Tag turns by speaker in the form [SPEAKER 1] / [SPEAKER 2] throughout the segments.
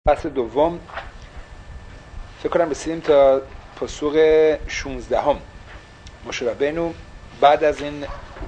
[SPEAKER 1] فصل دوم فکر کنم رسیدیم تا پاسوق 16 موشه ربینو بعد از این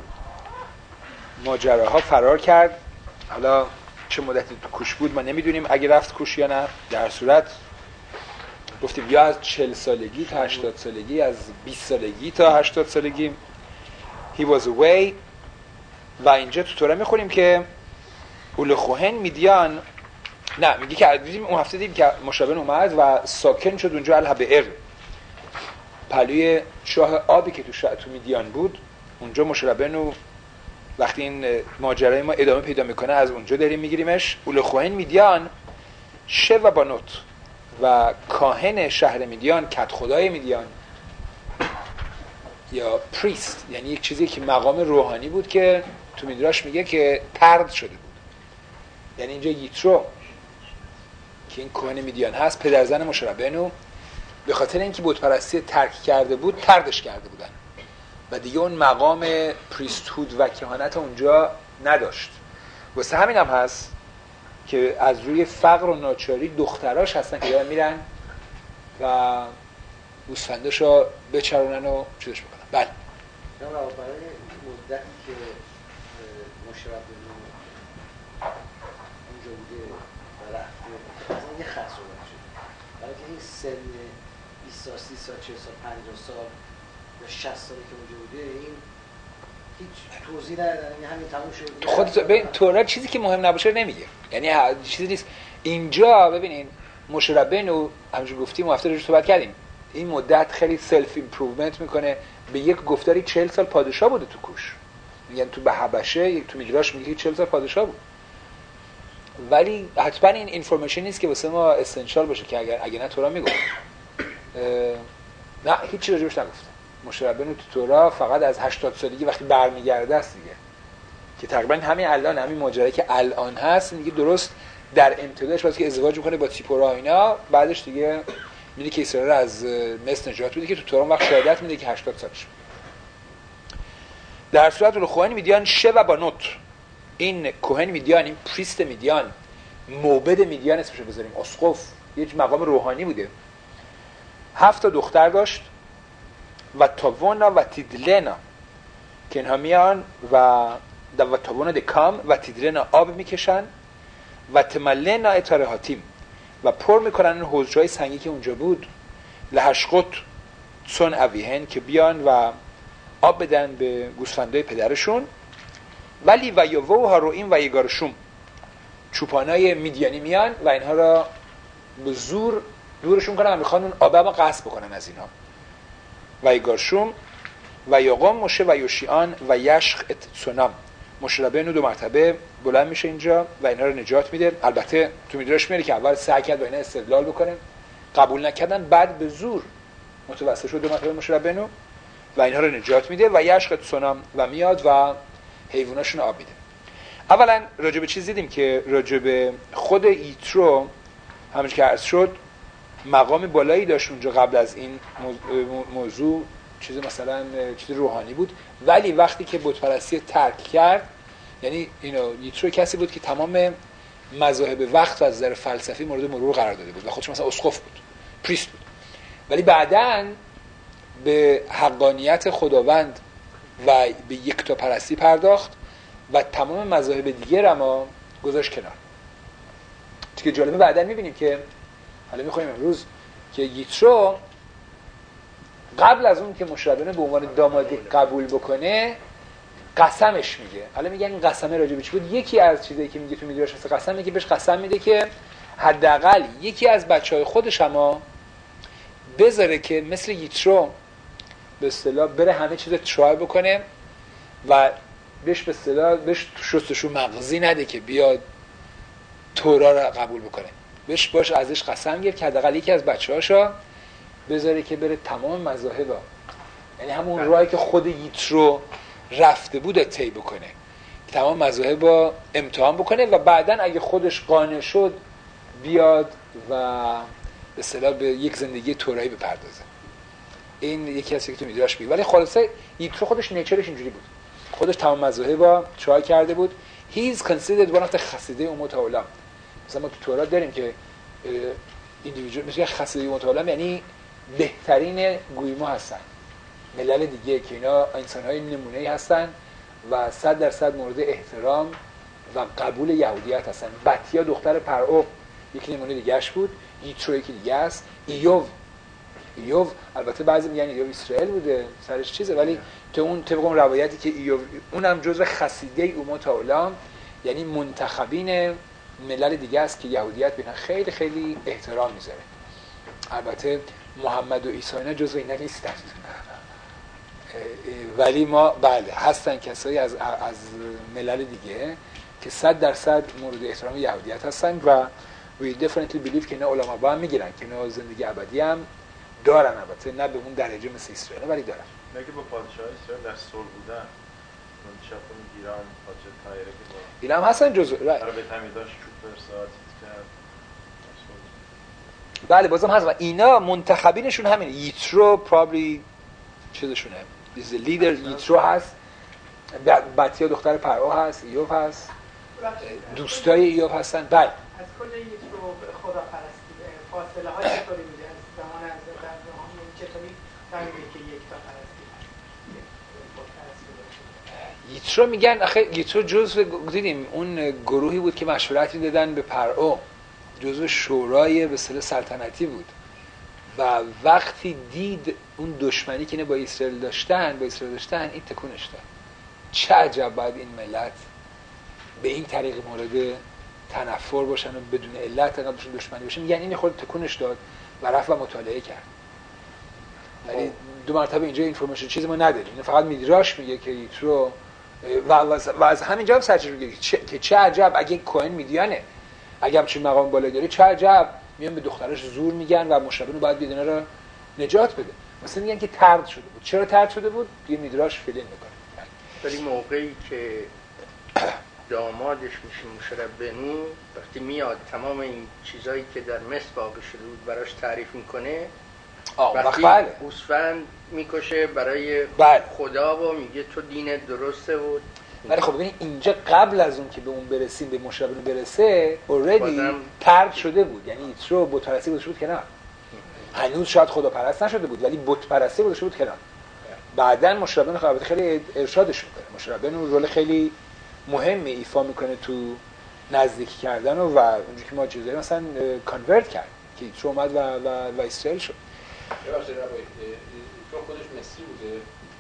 [SPEAKER 1] ماجراها فرار کرد. حالا چه مدتی تو کوش بود ما نمیدونیم، اگه رفت کوش یا نه. در صورت گفتیم یا از 40 سالگی تا 80 سالگی، از 20 سالگی تا 80 سالگی he was away. و اینجا تو تورا میخونیم که اولخوهن میدیان، نه میگه که دیدیم اون هفته دیدیم که مشابه اومد و ساکن شد اونجا الهبئر، پلوی چاه آبی که تو میدیان بود. اونجا مشابه وقتی این ماجرای ما ادامه پیدا میکنه از اونجا داریم میگیریمش. اولخوهن میدیان شه و بانوت، و کاهن شهر میدیان، کت خدای میدیان یا پریست، یعنی یک چیزی که مقام روحانی بود که تو میدراش میگه که طرد شده بود. یعنی اینجا یترو که این کاهن میدیان هست، پدرزن موشه ربینو، به خاطر اینکه بت پرستی ترک کرده بود طردش کرده بودن و دیگه اون مقام پریستهود و کهانت اونجا نداشت. واسه همین هم هست که از روی فقر و ناچاری دختراش هستن که دارن میرن و گوسفنداشو بچرونن و چیزش بکنن. بله
[SPEAKER 2] برای مدتی که موشه ربینو اونجا بوده و رفته، از این یه خط صحبت شد برای که این سن 20 سال 30 سال 40 سال 50 سال یا 60 سالی که اونجا بوده، این هیچ توضیح ندادن، این همین تموم شد.
[SPEAKER 1] خودت ببین تورات چیزی که مهم نباشه نمیگه، یعنی چیزی نیست. اینجا ببینین موشه ربینو همونجوری گفتیم و هفته روش صحبت کردیم، این مدت خیلی سلف ایمپروومنت میکنه. به یک گفتاری 40 سال پادشاه بوده تو کوش، میگن تو به حبشه تو میدراش میگه 40 سال پادشاه بود. ولی حتما این اینفورمیشن نیست که واسه ما اسنشال باشه که اگه نه تورا میگفت. نه هیچ چیزی راجعش نگفته. موشه ربینو تو تورا فقط از 80 سالگی وقتی برمیگرده است دیگه، که تقریبا همین الان همین ماجرایی که الان هست میگه درست در ابتداش واسه که ازدواج میکنه با تیپورا اینا، بعدش دیگه میگه که اسرائیل از مصر نجات میده که تو تورا وقت شهادت میده که 80 سالشه. در صورت اولخوهن میدیان شه و بانوت، این کوهن میدیان، این پریست میدیان، موبد میدیان اسمش رو بذاریم، اسقف، یه مقام روحانی بوده. 7 دختر داشت و تاوونا و تیدلنا که اینها میان و تاوونا دکام و تیدلنا آب میکشن و تملنا اتارهاتیم و پر میکنن این حوضهای سنگی که اونجا بود. لحشقت چون اویهن که بیان و آب بدن به گوسفندای پدرشون. ولی و یوو هاروئیم و یگارشوم، چوپانای میدیانی میان و اینها را به زور دورشون کنن و میخوان اون آب غصب بکنن از اینها. و یگارشوم و یقوم موشه و یوشیان و یشخ اتسونام، موشه ربینو 2 مرتبه بلند میشه اینجا و اینها رو نجات میده. البته تو میدراش میاره که اول سعی کرد با اینا استدلال بکنه، قبول نکردن، بعد به زور متوسل شد 2 مرتبه موشه ربینو و اینها رو نجات میده و یشخ اتسونام و میاد و حیواناشون آب میده. اولا راجع به چیز دیدیم که راجع به خود یترو همونش که عرض شد مقام بالایی داشت اونجا قبل از این موضوع، چیز مثلا چیز روحانی بود. ولی وقتی که بت پرستی ترک کرد، یعنی اینو یترو کسی بود که تمام مذاهب وقت و از نظر فلسفی مورد مرور قرار داده بود و خودش مثلا اسقف بود، پریست بود. ولی بعداً به حقانیت خداوند و به یکتا پرستی پرداخت و تمام مذاهب دیگه رو ما گذاشت کنار. که جالبه بعداً می‌بینیم که حالا می‌خوایم امروز که یترو قبل از اون که موشه ربینو به عنوان دامادی قبول بکنه قسمش میگه. حالا میگن این قسمه راجع به چی بود؟ یکی از چیزایی که میگه تو میدراش هست قسم میگه، بهش قسم میده که حداقل یکی از بچهای خودش هم بذاره که مثل یترو به اصطلاح بره همه چیز ترای بکنه و بهش به اصطلاح بهش شستشو مغزی نده که بیاد تورا را قبول بکنه. بهش باش ازش قسم گرفت که حداقل یکی از بچه‌هاشو بذاره که بره تمام مذاهب، یعنی همون راهی که خود یترو رفته بود طی بکنه، تمام مذاهب رو امتحان بکنه و بعدن اگه خودش قانع شد بیاد و به اصطلاح به یک زندگی تورایی بپردازه. این یکی از که تو میدراش میگه. ولی خلاصه یترو خودش نیچرش اینجوری بود، خودش تمام مذاهب رو ترای کرده بود. he is considered one of the خسیده امت اولا. مثلا ما تو تورات داریم که ایندیویدوال مثل خاصیت متعالم، یعنی بهترین گویما هستن. ملل دیگه که اینا انسان‌های نمونه‌ای هستن و 100% مورد احترام و قبول یهودیت هستن. بطیا دختر پرعو یک نمونه دیگه‌اش بود، یترو یکی دیگه است، ایوب البته بعضی میگن ایوب اسرائیل بوده سرش چیزه، ولی طبق اون روایتی که ایوب اونم جزو خسیده امت عالم، یعنی منتخبین ملل دیگه است که یهودیت بهش خیلی خیلی احترام میذاره. البته محمد و عیسی اینا جزو اینا نیستن، ولی ما بله هستن کسایی از ملل دیگه که 100% مورد احترام یهودیت هستن و we definitely believe که اینا علما با هم میگیرن که اینا زندگی ابدی هم دارن، البته نه به اون درجه مثل اسرائیل ولی دارن.
[SPEAKER 3] نه که با پادشاه اسرائیل در صلح بودن، منتشب ایران پادشاه تایره که با
[SPEAKER 1] اینا هم هستن جزء
[SPEAKER 3] برای به تمیداش چوب فرستاد کرد.
[SPEAKER 1] بله بازم هست و اینا منتخبینشون همینه. یترو probably چیزشونه is the leader. یترو هست، بطیا دختر پرعو هست، ایوب هست، دوستای ایوب هستن. بله
[SPEAKER 4] از کجا یترو خداپرستی فاصله های چطوری میده از زمان حضرت ابراهیم، چطوری فهمیده که یک تا پرستی هست؟
[SPEAKER 1] یترو میگن آخه یترو جزو دیدیم اون گروهی بود که مشورتی دادن به پرعو، جزو شورای به اصطلاح سلطنتی بود و وقتی دید اون دشمنی که با اسرائیل داشتن این تکونش داد. چه عجب باید این ملت به این طریق مورد تنفر باشن و بدون علت انقدرشون دشمنی باشن. یعنی این خود تکونش داد و رفت و مطالعه کرد. یعنی دو مرتبه اینجا اینفورمیشن چیزی ما نداریم، این فقط میدراش میگه که یترو و از همینجا هم سرچشمه میگه که چه عجب اگه کوهن میدیانه اگه همچین مقام بالا داره، چه عجب میان به دخترش زور میگن و مشربین رو باید بیدونه رو نجات بده. مثلا میگن که طرد شده بود. چرا طرد شده بود؟ یه میدراش فیلم میکنه.
[SPEAKER 5] ولی موقعی که دامادش میشه مشربنو، وقتی میاد تمام این چیزایی که در مصر واقع شده بود براش تعریف میکنه، وقتی گوسفند میکشه برای خدا و میگه تو دینت درسته بود.
[SPEAKER 1] ولی خب ببینید اینجا قبل از اون که به اون برسیم، به مشربنو برسه اوردی طرد شده بود. یعنی یترو بت پرستی گذاشته بود کنار. هنوز شاید خدا پرست نشده بود ولی بت پرستی گذاشته بود کنار. بعدن مشربنو البته خیلی ارشادش میکنه. مشربنو رول خیلی مهمی ایفا میکنه تو نزدیکی کردن و اونجوری که ما چیزایی مثلا کانورت کرد که یترو اومد و اسرائیل شد.
[SPEAKER 6] ببخشید تو خودش مصری بوده؟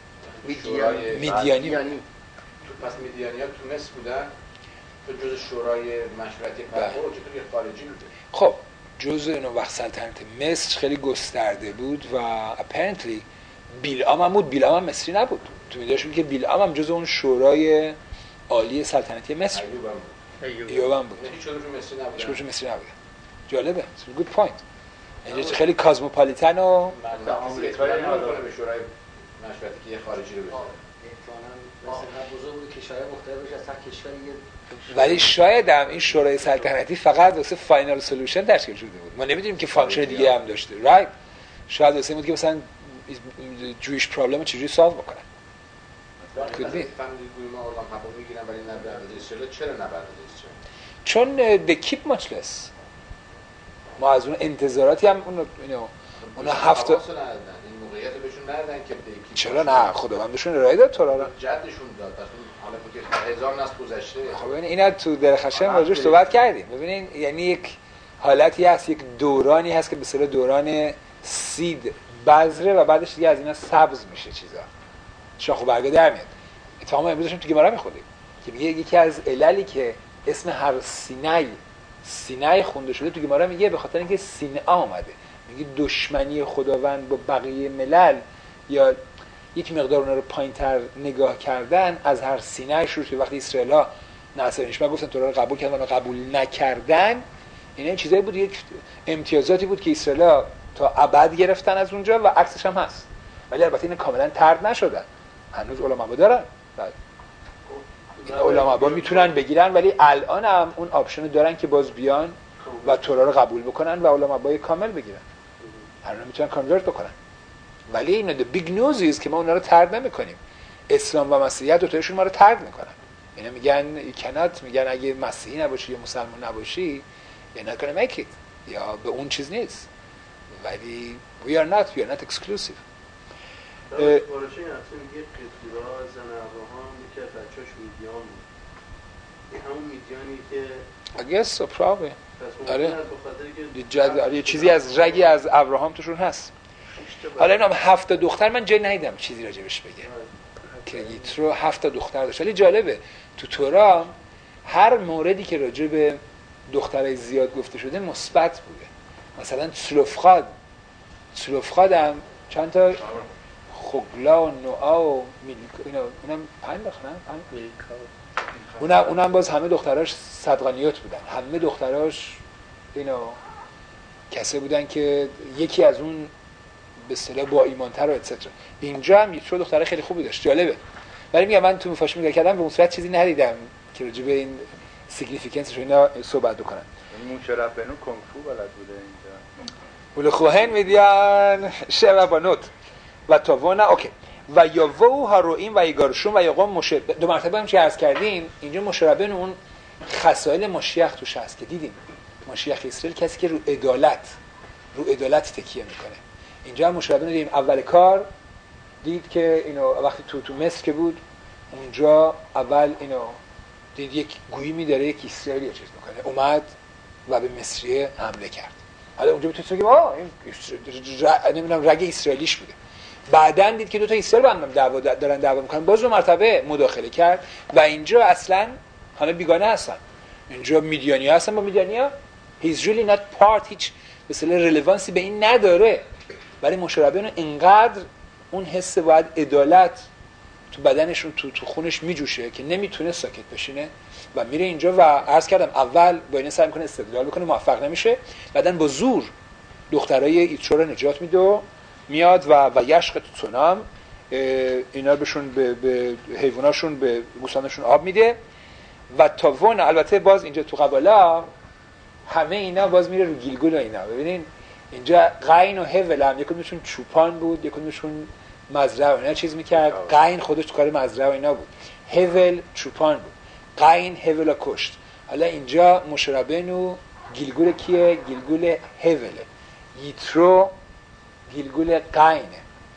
[SPEAKER 1] میدیانی.
[SPEAKER 6] تو پس میدیانی‌ها تو مصر بودن؟ تو جز شورای مشورتی پرعو چطور یه خارجی بوده؟
[SPEAKER 1] خب جزء اون وقت سلطنت مصر خیلی گسترده بود و apparently بیلعام هم بود. بیلعام هم مصری نبود. تو میدونشون که بیلعام هم جزء اون شورای عالی سلطنتی مصر بود. ایوب هم بود.
[SPEAKER 6] هیچ کدوم
[SPEAKER 1] مصری نبود. جالبه. It's a good point. اینجا خیلی کاسموپولیتن و
[SPEAKER 6] آمریکایی نمی‌کنه به شورای مشورتی که یه خارجی رو بذاره.
[SPEAKER 2] مثلا بزرگ بود کشورهای مختلفش از هر کشوری
[SPEAKER 1] ولی شاید هم این شورای سلطنتی فقط واسه فاینال سولوشن تشکیل شده بود. ما نمی‌دونیم که فانکشن دیگه هم داشته. رایت. شاید واسه این بود که مثلا جویش پرابلم چجوری سالو بکنن.
[SPEAKER 6] فهمیدی گویما اورگان حقوق میگیرن ولی نه به اندازه اسرائیل. چرا نه به اندازه اسرائیل؟
[SPEAKER 1] چون they keep much less. ما از اون انتظاراتی هم اون هفت
[SPEAKER 6] این موقعیت بهشون ندادن که
[SPEAKER 1] چرا نه خداوندشون ارائه داد تورا رو
[SPEAKER 6] جدشون داد. پس حالا که 1000 نسل گذشته.
[SPEAKER 1] خب ببین اینا تو درخشم راجعش صحبت کردیم. ببینین یعنی یک حالتی هست، یک دورانی هست که به اصطلاح دوران سید بذره و بعدش دیگه از اینا سبز میشه چیزا، شاخ و برگ در میاد. اتفاقا امروز داشتیم تو گمرا میخوندیم که میگه یکی از عللی که اسم هر سینای خونده شده تو گمرا میگه به خاطر اینکه سینه اومده، میگه دشمنی خداوند با بقیه ملل یا یک مقدار اونا رو پایین‌تر نگاه کردن از هر سینه شروع شد. وقتی اسرائیل‌ها نصرانیشون گفتن تورا رو قبول کردن و قبول نکردن، این چیزایی بود، یک امتیازاتی بود که اسرائیل‌ها تا ابد گرفتن از اونجا و عکسش هم هست. ولی البته این کاملا طرد نشدن، هنوز علما دارن. این علما میتونن بگیرن ولی الان هم اون آپشن دارن که باز بیان و تورا رو قبول بکنن و علما کامل بگیرن. هر میتونن کانورت بکنن. ولی این the big news is که ما اونا رو طرد نمی‌کنیم. اسلام و مسیحیت دو تاشون ما رو طرد می‌کنن. اینا میگن you cannot، میگن اگه مسیحی نباشی یا مسلمان نباشی you're not gonna make it. یا به اون چیز نیست، ولی we are not exclusive.
[SPEAKER 3] پارچه این هفته میگه قطورا زن ابراهام یکی از بچه‌اش میدیان بود. این همون میدیانی که
[SPEAKER 1] I guess so probably. آره یه چیزی از رگی از ابراهام توشون هست. حالا اینا 7 دختر من جایی ندیدم چیزی راجبش بگه که یترو 7 دختر داشت. ولی جالبه تو تورا هر موردی که راجع به دخترای زیاد گفته شده مثبت بوده. مثلا تلوفخاد هم چند تا خوگلا و نوعا و میلکا، اونم 5 بخنن اونم باز همه دختراش صدقانیات بودن، همه دختراش کسایی بودن که یکی از اون به اصطلاح با ایمانتر و اتسترا. اینجا هم یترو دختره خیلی خوبی داشت، جالبه. ولی میگم من تو مفاهیم نگاه کردم به اون صورت چیزی ندیدم که راجع به این سیگنیفیکنسش اینا صحبت بکنن.
[SPEAKER 3] موشرب بنو کنگ فو بلد بوده اینجا.
[SPEAKER 1] ولخوهن میدیان شب بانوت و تاوانا اوکی و یاوو هاروئیم و یگارشون و یقوم مشه. دو مرتبه هم چی عرض کردیم اینجا مشربن اون خصایل مشیخ توش هست که دیدیم مشیخ اسرائیل کسی که رو عدالت تکیه میکنه. اینجا هم مشربن دیدیم اول کار دید که وقتی تو مصر که بود اونجا اول دید یک گویمی داره یک اسرائیلی چیز میکنه، اومد و به مصریه حمله کرد. حالا اونجا میتونید بگیم این نمیدونم رگ اسرائیلیش بوده. بعداً دید که دو تا اسرائیل با هم دارن دعوا میکنن، باز 2 مرتبه مداخله کرد و اینجا اصلا همه بیگانه هستن. اینجا میدیانیا هستن با میدیانیا. he's really not part، هیچ مثلا رلوانسی به این نداره. ولی مشربیان اینقدر اون حس باید عدالت تو بدنشون تو خونش میجوشه که نمیتونه ساکت بشینه و میره اینجا و عرض کردم اول با اینا سعی میکنه استدلال بکنه، موفق نمیشه، بعدن با زور دخترای یترو رو نجات میده و میاد و یشق تو تونام اینا بهشون به حیواناشون به گوسفنداشون آب میده و تاون. البته باز اینجا تو قبالا همه اینا باز میره رو گیلگول و اینا. ببینین اینجا قاین و هول هم یکیشون چوپان بود، یکیشون مزرعه و اینا چیز میکرد. قاین خودش تو کار مزرعه و اینا بود، هول چوپان بود، قاین هول کشت. حالا اینجا مشربنو گیلگول کیه؟ گیلگول هوله. یترو گیلگول قاینه.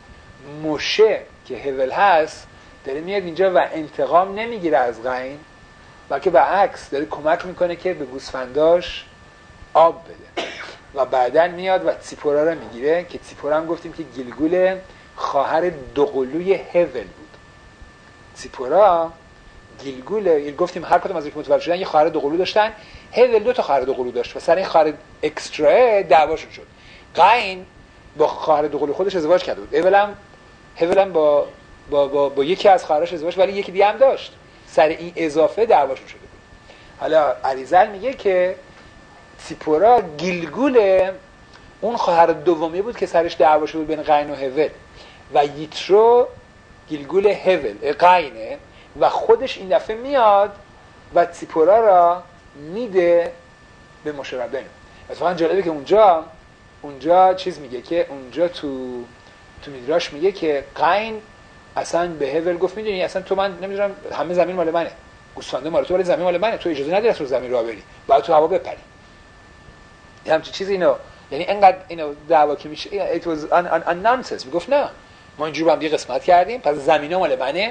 [SPEAKER 1] موشه که هول هست داره میاد اینجا و انتقام نمیگیره از قاین، بلکه برعکس داره کمک میکنه که به گوسفنداش آب بده و بعدن میاد و تیپورا رو میگیره که تیپورا هم گفتیم که گیلگول خواهر دوقلوی هول بود. تیپورا گیلگول گفتیم هر کدوم از اینکه متولد شدن یه خواهر دوقلو داشتن. هول 2 تا خواهر دوقلو داشت و سر این خواهر اکسترا دعواشون شد. قاین با خواهر دوقلو خودش ازدواج کرده بود، هول با یکی از خواهرش ازدواج، ولی یکی دیگه هم داشت. سر این اضافه دعواشون شده بود. حالا اریزل میگه که تیپورا گیلگول اون خواهر دومی بود که سرش دعوا شده بود بین قاین و هول و یترو گیلگول هول قاینه و خودش این دفعه میاد و تیپورا را میده به مشربن. اتفاقا جالبه که اونجا چیز میگه که اونجا تو میدراش میگه که قاین اصلا به هول گفت میدونی اصلا تو من نمیدونم همه زمین مال منه، گوسفنده مال تو ولی زمین مال منه، تو اجازه نداری از رو زمین راه بری، باید تو هوا بپری. همچین چیزی یعنی انقدر دعوا که میشه it was a nonsense. میگفت نه ما اینجوری با هم دیگه قسمت کردیم پس زمینا مال منه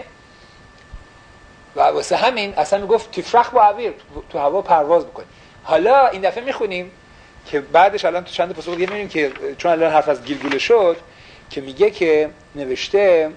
[SPEAKER 1] و واسه همین اصلا میگفت تفرخ با اویر تو هوا پرواز بکن. حالا این دفعه میخونیم که بعدش الان تو چند پاسخ دیگه میبینیم که چون الان حرف از گیلگول شد که میگه که نوشته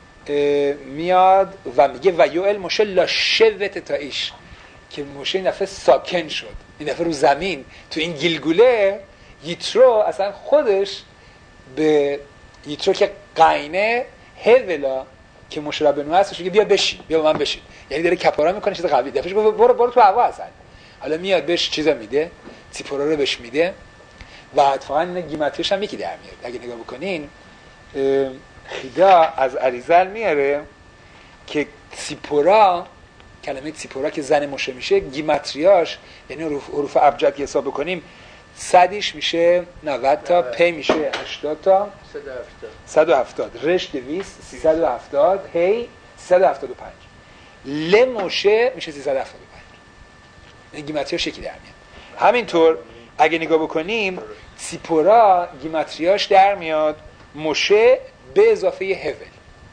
[SPEAKER 1] میاد و میگه و یوئل موشه لا شوت تایش که موشه این دفعه ساکن شد، این دفعه رو زمین تو این گیلگوله. یترو اصلا خودش به یترو که قاینه هولا که مشربنو هستش که بیا بشین، بیا با من بشین، یعنی داره کپارا میکنه چیز قوی. دفعهش گفت برو تو هوا اصلا. حالا میاد بهش چیزا میده، تیپورا رو بهش میده و اتفاقا این گیماتریش هم یکی در میاد. اگه نگاه بکنین خیدا از اریزل میاره که تیپورا، کلمه تیپورا که زن موشه میشه گیماتریاش یعنی حروف ابجد که حساب بکنیم 100ش میشه 90 تا، پی میشه 80 تا، 170 رش 200 370 هی 375 ل موشه میشه 375. این گیماتریاش یکی در میاد. همینطور اگه نگاه بکنیم تیپورا گیماتریاش در میاد مشه به اضافه هول.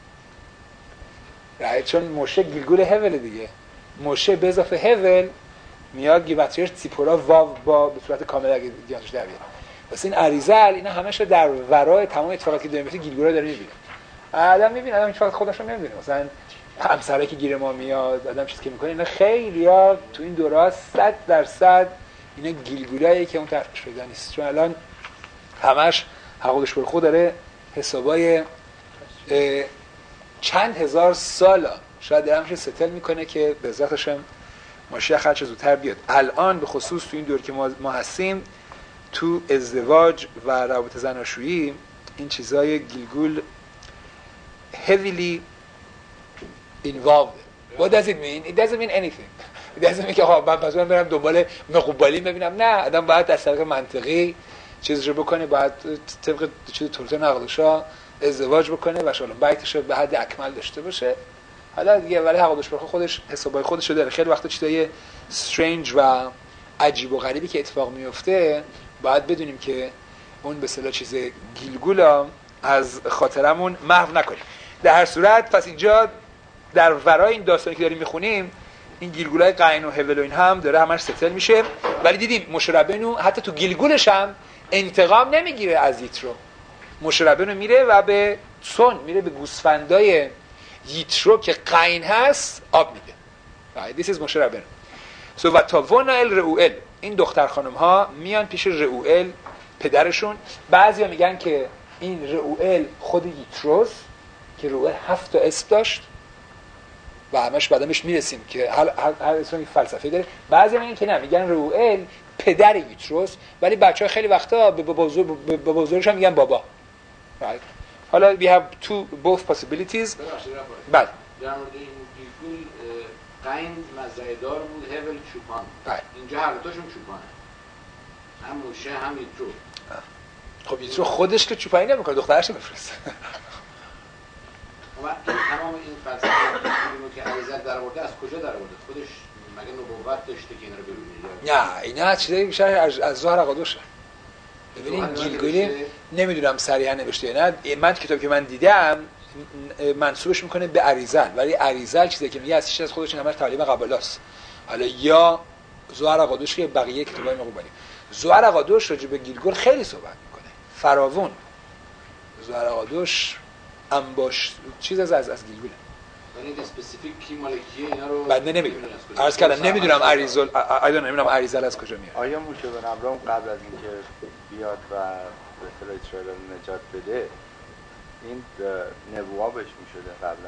[SPEAKER 1] چون مشه گیلگول هول دیگه، مشه به اضافه هول میاد گیماتریاش تیپورا واو با به صورت کامل اگه دیانش در بیاد. واسه این اریزل اینا همش در ورای تمام اتفاقاتی که داره میفته گیلگولا داره میبینه. آدم میبینه، آدم هیچ وقت خودش رو نمیبینه. مثلا همسرایی که گیر ما میاد، آدم چیزی که میکنه، اینا خیلی‌ها تو این دوره 100% اینا گیلگولایی که اون طرفش پیدا نیست. چون الان همش حقودش بر خود داره حسابای چند هزار سالا شاید درمش ستل میکنه که به ذاتش هم ماشیخ هرچه زودتر بیاد. الان به خصوص تو این دور که ما هستیم تو ازدواج و روابط زناشویی این چیزای گیلگول heavily involved. What does it mean? It doesn't mean anything. It doesn't mean که من پس برم دنبال مقبالی ببینم. نه، آدم باید از طریق منطقی چیز رو بکنه، باید طبق چیز طرز نقلشا ازدواج بکنه و شالون بیتش به حد اکمل داشته باشه. حالا دیگه ولی حقودش برای خودش حسابای خودش رو داره. خیلی وقتا چیزای استرنج و عجیب و غریبی که اتفاق میفته باید بدونیم که اون به اصطلاح چیز گیلگولا از خاطرمون محو نکنیم. در هر صورت پس اینجا در ورای این داستانی که داریم میخونیم این گیلگولای قاین و هول و این هم داره همش ستل میشه. ولی دیدیم مشربنو حتی تو گیلگولش هم انتقام نمیگیره از یترو. مشربنو میره و به سون میره به گوسفندای یترو که قاین هست آب میده. This is مشربنو. و تاوونال رئوئل، این دختر خانم ها میان پیش رئوئل پدرشون. بعضیا میگن که این رئوئل خود یتروس که رئوئل 7 تا اسم داشت و همش بعدمش میرسیم که هر اسمی فلسفه داره. بعضیا میگن که نه، میگن رئوئل پدر یتروس، ولی بچه‌ها خیلی وقتا به بزرگش هم میگن بابا. حالا we have both possibilities. بله.
[SPEAKER 6] در مورد این گیلگول قاین مزرعه دار بود، هول چوپان. اینجا هر دوتاشون چوپانه. هم موشه هم یترو.
[SPEAKER 1] خب یترو خودش که چوپانی نمیکنه، دخترش میفرسته.
[SPEAKER 6] تمام این فلسفه که علیزاده در آورده از کجا در آورده؟ خودش مگه نبوت داشته که اینا رو ببینه؟
[SPEAKER 1] نه، اینا چیزایی میشه از ظاهر قدوشه. ببینید گیلگولی نمیدونم صریحا نوشته یا نه. من کتابی که من دیدم منسوبش میکنه به اریزل، ولی اریزل چیزی که میگه از خودش همش تعلیم قبالاست. حالا یا زوهر قدوش که بقیه کتابای مقبولی. زوهر قدوش راجع به گیلگول خیلی صحبت میکنه، فراوون. زوهر قدوش انباش چیز از گیلگوله.
[SPEAKER 6] یعنی اسپسیفیک کی مالکیه اینا رو
[SPEAKER 1] بنده نمیدونم. عرض کردم نمیدونم اریزل نمیدونم اریزل از کجا میاد.
[SPEAKER 7] آیا موشه بن ابراهیم قبل از اینکه بیاد و به اصطلاح اسرائیل رو نجات بده این نبوه بهش میشده قبلا؟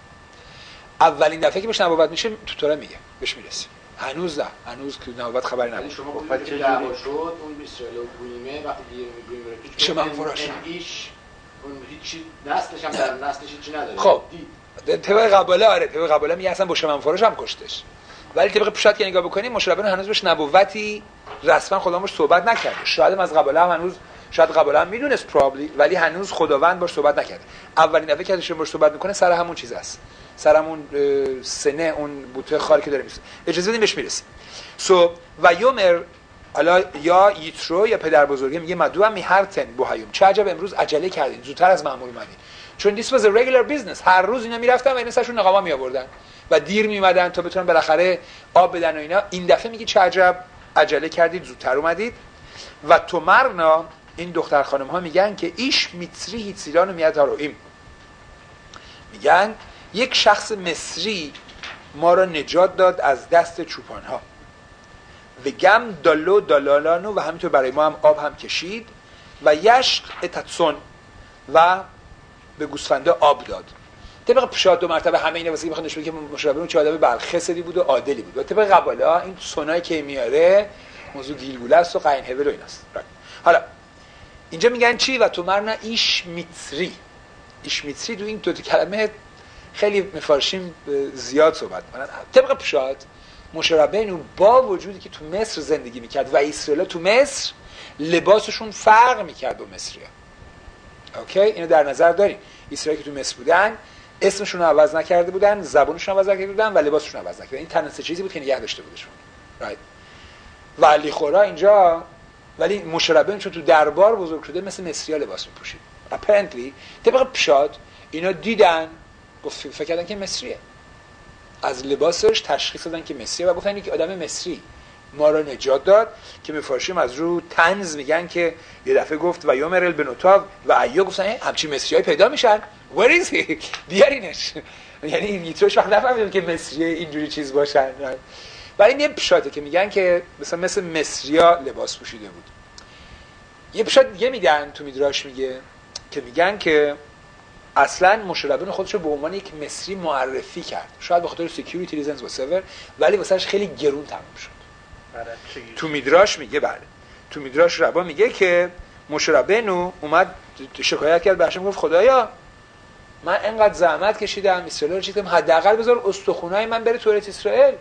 [SPEAKER 1] اولین دفعه که بهش نبوت میشه تو تورا میگه، بهش میرسه. هنوز که نبوت خبری نبود.
[SPEAKER 6] شما گفتید که دعوا شد اون اسرائیل و گویمه وقتی گویمه رو پیش
[SPEAKER 1] شما فراش
[SPEAKER 6] اون هیچی نسلش هم در نسلش هیچی نداره.
[SPEAKER 1] خب طبق قباله آره، طبق قباله میگه اصلا با شمن فراش هم کشتش. ولی طبق پیشات که نگاه بکنیم مشربن هنوز بهش نبوتی رسما خدا باش صحبت نکرده. شاید از قباله هم هنوز شاید قباله هم میدونست پروبلی، ولی هنوز خداوند باش صحبت نکرده. اولین دفعه که ازش باش صحبت میکنه سر همون چیز است، سر همون سنه اون بوته خاری که داره میسه. اجازه بدیم بهش میرسیم. و یومر حالا یا یترو یا پدر بزرگه میگه مدو هم میهرتن بوهیوم، چه عجب امروز عجله کردین، زودتر از معمول اومدین. چون this was a regular business، هر روز اینا میرفتن و اینا سرشون نقابا می آوردن و دیر میومدن تا بتونن بالاخره آب بدن و اینا. این دفعه میگه چه عجب عجله کردید، زودتر اومدید. و تو مرنا این دختر خانم ها میگن که ایش میتری هیتسیلانو میاد هارویم، میگن یک شخص مصری ما را نجات داد از دست چوپان ها و گم دالو دالالانو و همینطور برای ما هم آب هم کشید و یشق اتتسون و به گوسفنده آب داد. طبق پشاد دو مرتبه همه اینا واسه میخوان نشون بدن که مشربه چه آدم بلخصدی بود و عادلی بود. و طبق قباله این سونایی که میاره موضوع گیلگوله است و قاین هول و ایناست. حالا اینجا میگن چی؟ و تو مرنا ایش میتری. ایش میتری دو این دو کلمه خیلی مفارشیم زیاد صحبت میکنن. طبق پشاد مشربه با وجودی که تو مصر زندگی میکرد و اسرائیل تو مصر لباسشون فرق میکرد با مصری‌ها. اوکی، اینو در نظر داریم. اسرائیل که تو مصر بودن اسمشون رو عوض نکرده بودن، زبانشون رو عوض نکرده بودن و لباسشون رو عوض نکرده. این تنها سه چیزی بود که نگه داشته بودشون. رایت. و علی خورا اینجا ولی مشربه چون تو دربار بزرگ شده مثل مصری‌ها لباس میپوشید. apparently طبق پشاد اینا دیدن گفت فکر کردن که مصریه، از لباسش تشخیص دادن که مصریه و گفتن این که آدم مصری ما را نجات داد، که میفارشیم از رو طنز میگن که یه دفعه گفت و یومر البنوتاو و ایا گفتن همچین مصریای پیدا میشن where is he بیارینش. یعنی این یتروش وقت نفهمیدم که مصریه اینجوری چیز باشن. ولی این یه پشاده که میگن که مثل مصریا لباس پوشیده بود. یه پشاد دیگه میدن تو میدراش میگه که میگن که اصلا مشربه خودش رو به عنوان یک مصری معرفی کرد، شاید به خاطر سکیوریتی ریزنز واسور، ولی واسهش خیلی گرون تموم شد. تو میدراش میگه بله، تو میدراش ربا میگه که مشربه نو اومد شکایت کرد بهش، گفت خدایا من انقدر زحمت کشیدم اسرائیل رو چیدم، حداقل بذار استخونای من بره تورات اسرائیل.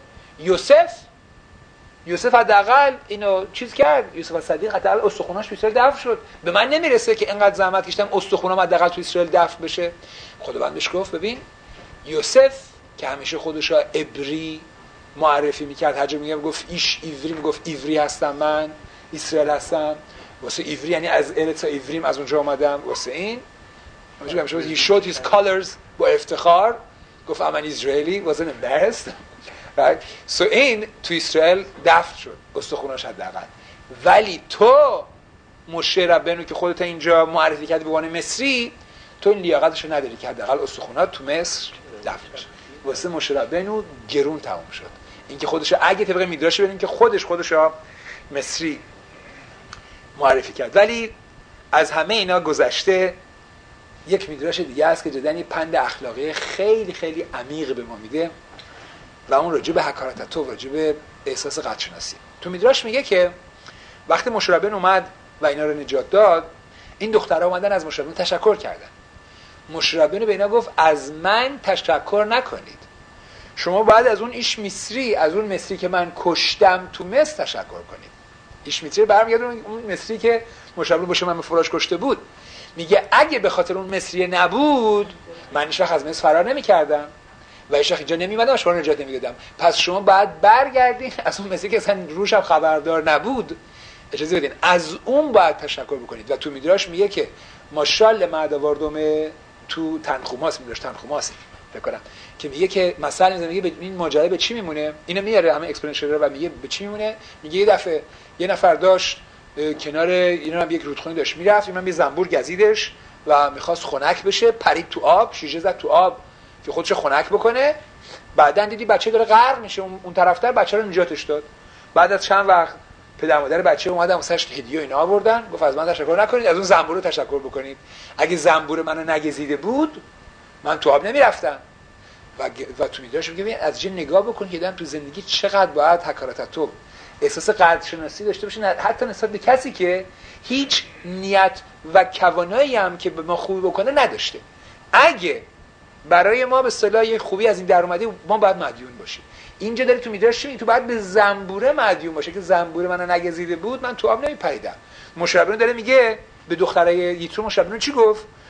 [SPEAKER 1] یوسف حداقل اینو چیز کرد، یوسف صدیق حداقل استخوناش تو اسرائیل دفن شد، به من نمیرسه که اینقدر زحمت کشیدم استخونام حداقل تو اسرائیل دفن بشه. خداوند بهش گفت ببین یوسف که همیشه خودش را عبری معرفی میکرد، هر جا میگفت ایش ایوری، میگفت ایوری هستم من، اسرائیل هستم، واسه ایوری یعنی از ارتا ایوریم از اونجا اومدم، واسه این he showed his colors با افتخار، گفت I'm an Israeli, wasn't embarrassed. right? So این تو اسرائیل دفن شد استخوناش حداقل. ولی تو مشه ربنو که خودت اینجا معرفی کردی به عنوان مصری، تو این لیاقتشو نداری که حداقل استخونات تو مصر دفن بشه. واسه مشه ربنو گرون تموم شد اینکه خودش اگه طبق میدراش ببینیم که خودش مصری معرفی کرد. ولی از همه اینا گذشته یک میدراش دیگه است که جدن یه پند اخلاقی خیلی خیلی عمیق به ما میده و اون راجع به حکارت تو، راجع به احساس قدرشناسی. تو میدراش میگه که وقتی مشربن اومد و اینا رو نجات داد، این دخترها اومدن از مشربن تشکر کردن. مشربن به اینا گفت از من تشکر نکنید، شما باید از اون ایش مصری، از اون مصری که من کشتم تو مصر تشکر کنید. ایش مصری برمیگرده اون مصری که مشربن باشه من به فراش کشته بود. میگه اگه به خاطر اون مصری نبود من هیچ وقت از مصر فرار نمی‌کردم و هیچ وقت اینجا نمی‌اومدم، شما رو نجات نمی‌دادم. پس شما باید برگردین از اون مصری که اصلا روش هم خبردار نبود، اجازه بدین از اون باید تشکر بکنید. و تو میدراش میگه که ماشاءالله معدواردم تو تنخوماس، میدراش تنخوماس فکر کنم که میگه که مثلا میگه این ماجرا به چی میمونه، اینو میاره همه اکسپلنیشن رو و میگه به چی میمونه. میگه یه دفعه یه نفر داشت کنار اینا هم یک رودخونه داشت میرفت، من یه زنبور گزیدش و میخواست خنک بشه، پرید تو آب، شیشه زد تو آب که خودش خنک بکنه. بعدن دیدی بچه داره غرق میشه، اون طرفدار بچه رو نجاتش داد. بعد از چند وقت پدر مادر بچه اومدن واسش هدیه اینا آوردن، گفت از من تشکر نکنید، از اون زنبور رو تشکر بکنید. اگه زنبور منو نگزیده بود من تو آب نمیرفتم. و تو میداش میگه از جن نگاه بکن که تو زندگی چقدر باید حکارت تو، احساس قدرشناسی داشته باشین، حتی نسبت به کسی که هیچ نیت و توانایی هم که به ما خوبی بکنه نداشته. اگه برای ما به اصطلاح خوبی از این در اومده، ما باید مدیون باشیم. اینجا داری تو میدراش تو باید به زنبوره مدیون باشه که زنبوره منو نگزیده بود من تو آب نمیپریدم. مشربن داره میگه به دخترای یترو، مشربن چی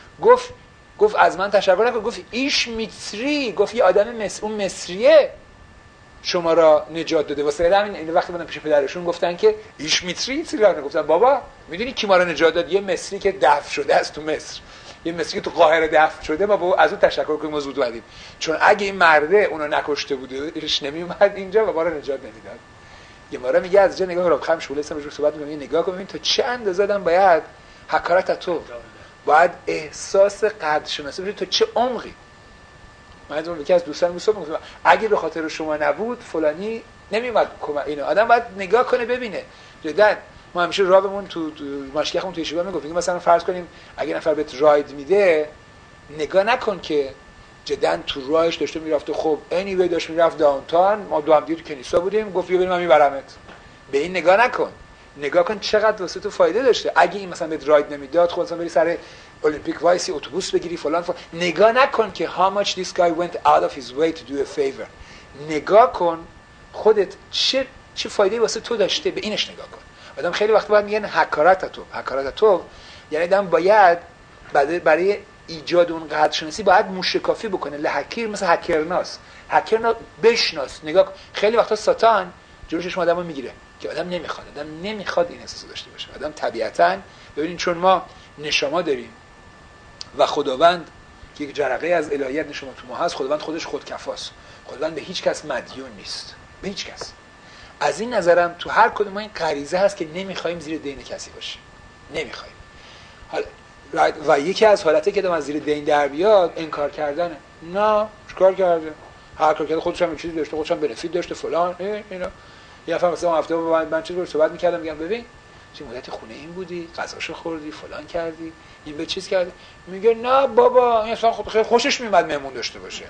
[SPEAKER 1] گفت از من تشکر نکن، گفت ایش مصری، گفت یه آدم اون مصریه شما را نجات داده. واسه همین این وقتی من پیش پدرشون گفتن که ایش مصری گفتن بابا میدونی کی ما را نجات داد؟ یه مصری که دفن شده است تو مصر، یه مصری که تو قاهره دفن شده، ما با از اون تشکر کنیم ما زود اومدیم، چون اگه این مرده اونو نکشته بوده ایش نمیومد اینجا و ما را نجات نمیداد. یه ماره میگه از جا نگاه رو خم شوله سمش رو صحبت می‌کنم، نگاه کن ببین تا چه اندازه آدم باید حکارت تو، باید احساس قدرشناسی بشه تا چه عمقی. من یکی از دوستان میگم اگه به خاطر شما نبود فلانی نمیومد کمک. اینو آدم باید نگاه کنه ببینه. جدا ما همیشه راهمون تو ماشکیخمون تو اشتباه میگفتیم مثلا فرض کنیم اگه نفر بهت راید میده، نگاه نکن که جدا تو راهش داشته میرفته، خب انیوی داشت میرفت داونتاون، ما دو هم دیگه تو کنیسا بودیم، گفت بیا بریم من میبرمت. به این نگاه نکن، نگاه کن چقدر واسه تو فایده داشته. اگه این مثلا بهت راید نمیداد، خب مثلا بری سر المپیک وایسی اتوبوس بگیری فلان. نگاه نکن که how much this guy went out of his way to do a favor. نگاه کن خودت چه فایده واسه تو داشته، به اینش نگاه کن. آدم خیلی وقت باید میگن حکارت تو یعنی آدم باید برای ایجاد اون قدرشناسی باید موشکافی بکنه. لحکیر مثل هکرناس بشناس، نگاه کن. خیلی وقتا ساتان جلوش شما آدمو میگیره، که آدم نمیخواد این احساس داشته باشه. آدم طبیعتاً ببینید چون ما نشما داریم و خداوند که یک جرقه از الهیت نشما تو ما هست، خداوند خودش خودکفاست. خداوند به هیچ کس مدیون نیست، به هیچ کس. از این نظرم تو هر کدوم ما این غریزه هست که نمیخوایم زیر دین کسی باشیم، نمیخوایم. و یکی از حالته که آدم از زیر دین در بیاد انکار کردنه. نه چیکار کرده؟ هر کار کرده خودش هم چیزی داشته، خودش هم بنفیت داشته فلان اینا. یه نفر مثلا هفته من چیزی رو صحبت می‌کردم، میگم ببین چه مدت خونه این بودی، غذاشو خوردی، فلان کردی، این به چیز کردی. میگه نه بابا این اصلا خیلی خوشش میومد مهمون داشته باشه.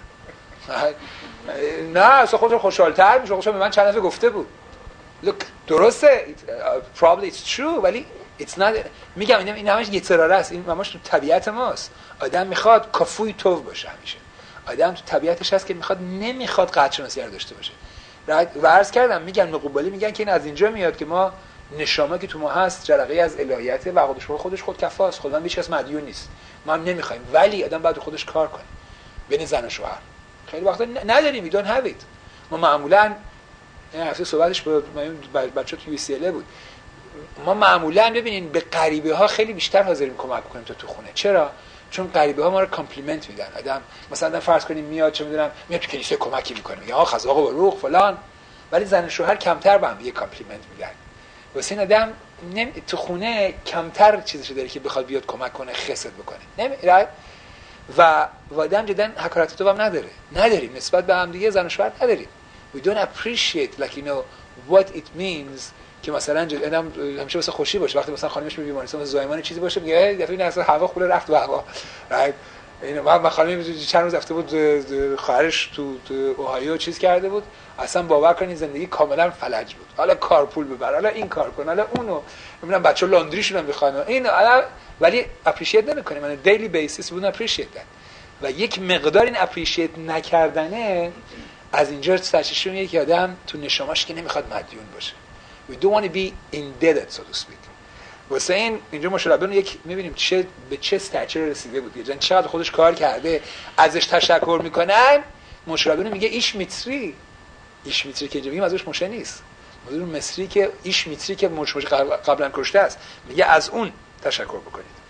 [SPEAKER 1] نه اصلا خودش خوشحال‌تر میشه، خودش به من چند دفعه گفته بود. Look درسته probably it's true ولی it's not. میگم این همش یتراره است، این همش تو طبیعت ماست. آدم میخواد کافوی توف باشه همیشه. آدم تو طبیعتش هست که نمیخواد قدرشناسی رو داشته باشه. و عرض کردم میگن مقبلی میگن که این از اینجا میاد که ما نشامه که تو ما هست جرقه از الهیت و خودش خودکفاست. خودمون هیچ کس مدیون نیست. ما هم نمیخوایم ولی آدم باید خودش کار کنه. بین زن و شوهر خیلی وقتا نداریم، we don't have it. ما معمولا این هفته صحبتش با بچه‌ها تو UCLA بود. ما معمولا ببینین به غریبه ها خیلی بیشتر حاضریم کمک کنیم تو خونه. چرا؟ چون غریبه ها ما رو کامپلیمنت میدن. آدم مثلا فرض کنیم میاد چه میدونم میاد تو کلیسا کمکی میکنه، میگه آقا خزاق و روح فلان، ولی زن و شوهر کمتر به هم یه کامپلیمنت میدن. واسه این آدم تو خونه کمتر چیزی داره که بخواد بیاد کمک کنه، خسد بکنه. نمیره و آدم جدا حکارت تو هم نداریم نسبت به هم دیگه، زن و شوهر نداریم. We don't appreciate like you know what it means که مثلا آدم همیشه واسه خوشی باشه. وقتی مثلا خانمش بیمارستان زایمان چیزی باشه میگه دفعه این اصلا هوا خوله رفت و هوا right. این من خانمی چند روز رفته بود خواهرش تو اوهایو چیز کرده بود، اصلا باور کنید زندگی کاملا فلج بود. حالا کارپول ببر، حالا این کار کن، حالا اونو ببینم بچه‌ها لاندریشون هم میخوان این ولی اپریشیت نمی‌کنیم. من دیلی بیسیس بود اپریشیت و یک مقدار این اپریشیت نکردنه از اینجا سرچشمه میگه که آدم تو نشامش که نمیخواد مدیون باشه. We don't want to be indebted so to speak. واسه این اینجا مشربیان یک میبینیم به چه استچر رسیده بود، یعنی چقدر خودش کار کرده، ازش تشکر میکنن. مشربیان میگه ایش میتری که اینجا میگیم ازش مشه نیست، موضوع مصری که ایش میتری که مش قبلا کشته است، میگه از اون تشکر بکنید.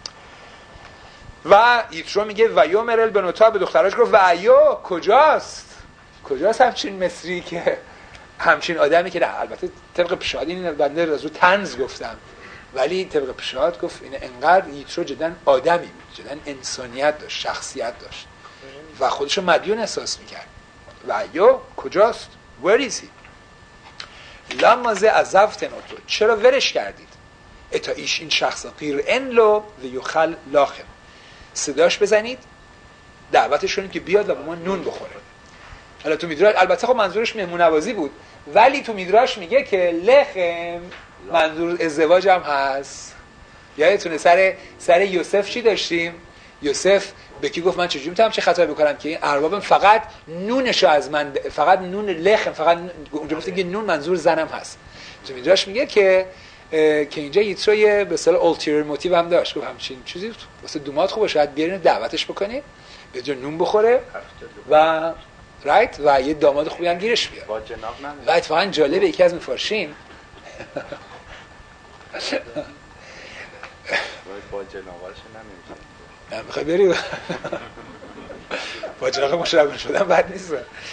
[SPEAKER 1] و یترو میگه و یومرل بنوتا به دختراش گفت و ایو کجاست همچین مصری که همچین آدمی که نه البته طبق پیشنهاد این بنده از رو طنز گفتم ولی طبق پیشنهاد گفت این انقدر یترو جدا آدمی بود، جدا انسانیت داشت، شخصیت داشت و خودشو مدیون احساس میکرد. و ایو کجاست؟ where is he لامازه عذفتن تو چرا ورش کردید اتا ایش این شخص غیر انلو و یخل لاخم صداش بزنید دعوتش کنید که بیاد و با ما نون بخوره. حالا تو میدراش البته خب منظورش مهمون نوازی بود ولی تو میدراش میگه که لخم منظور ازدواج هم هست. یادتونه سر یوسف چی داشتیم؟ یوسف به کی گفت من چجوری میتونم چه خطایی بکنم که این اربابم فقط نونشو از من فقط نون لخم فقط اونجا گفته که نون منظور زنم هست. تو میدراش میگه که اینجا یترو به اصطلاح اولتیریور موتیو هم داشت، گفت همچین چیزی واسه دومات خوبه شاید بیارین دعوتش بکنی یه جا نون بخوره و رایت و یه داماد خوبی هم گیرش بیاد.
[SPEAKER 7] با جناب نمیشه.
[SPEAKER 1] و اتفاقا جالبه یکی از مفارشین
[SPEAKER 7] با جنابش نمیشه.
[SPEAKER 1] میخوای بری با جناب مشرب شدن بد نیست.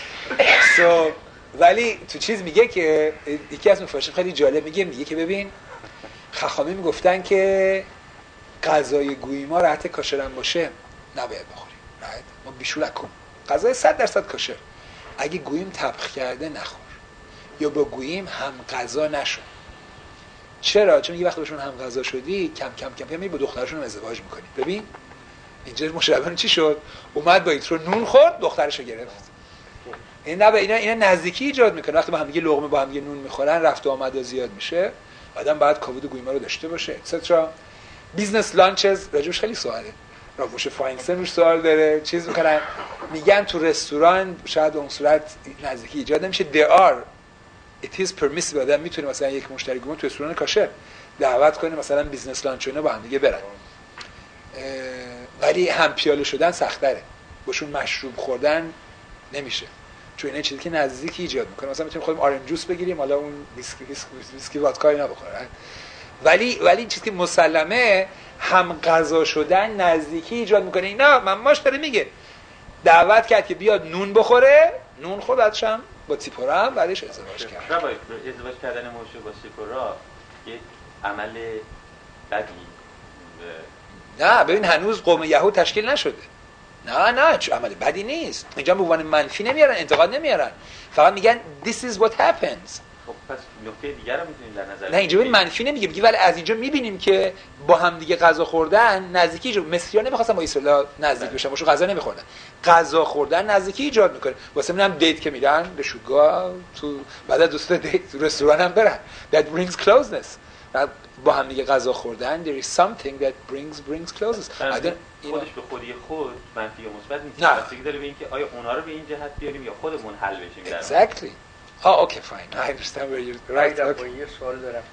[SPEAKER 1] ولی تو چیز میگه که یکی از مفارشین خیلی جالب میگه که ببین خخامی میگفتن که غذای گوی ما راحت کاشرم باشه نباید بخوریم. راحت ما بیشولکم غذای 100% کاشر. اگه گوییم طبخ کرده نخور یا با گوییم هم غذا نشو. چرا؟ چون یه وقت بهشون هم غذا شدی کم کم میری با دخترشون ازدواج میکنی. ببین اینجا مشابه چی شد؟ اومد با یترو نون خورد دخترشو گرفت. اینا نزدیکی ایجاد میکنه. وقتی با هم دیگه لقمه با هم دیگه نون میخورن رفت و آمد زیاد میشه. آدم باید کاود گویما رو داشته باشه etc. بیزنس لانچز راجوش خیلی سواله. راوش فاینسن روش سوال داره چیز میکنن میگن تو رستوران شاید اون صورت نزدیکی ایجاد نمیشه. it is permissible آدم میتونه مثلا یک مشتری گویم تو رستوران کاشر دعوت کنه مثلا بیزنس لانچ اینا با هم دیگه برن ولی هم پیاله شدن سخت‌تره. باشون مشروب خوردن نمیشه چون این چیزی که نزدیکی ایجاد میکنه. مثلا میتونیم خودمون آرنج جوس بگیریم، حالا اون ویسکی وادکا اینا بخورن، ولی این چیزی که مسلمه هم غذا شدن نزدیکی ایجاد میکنه. اینا ماماش داره میگه دعوت کرد که بیاد نون بخوره، نون خودش هم با تیپورا هم بعدش ازدواج کرد.
[SPEAKER 8] ازدواج کردن موشه با تیپورا یک عمل بدی؟
[SPEAKER 1] نه ببین هنوز قوم یهود تشکیل نشده. نه چه عمل بدی نیست. اینجا به عنوان منفی نمیارن، انتقاد نمیارن، فقط میگن this is what happens.
[SPEAKER 8] خب پس نکته دیگر رو میتونیم در نظر
[SPEAKER 1] نه اینجا ببین منفی نمیگه، ولی از اینجا میبینیم که با هم دیگه غذا خوردن نزدیکی مصری‌ها نمیخواستن با اسرائیل نزدیک بشن، باشون غذا نمیخوردن. غذا خوردن نزدیکی ایجاد میکنه. واسه منم دیت که میرن به شوگا تو بعد از دوست دیت تو رستوران هم برن. That brings closeness. با هم دیگه غذا خوردن there is something that brings closeness.
[SPEAKER 8] خودش به خودی خود منفی یا مثبت نیست. بستگی داره به اینکه آیا اونا رو به این جهت بیاریم یا خودمون حل بشیم در
[SPEAKER 1] Exactly. Okay fine. I understand where you're right.
[SPEAKER 5] یه سوال دارم.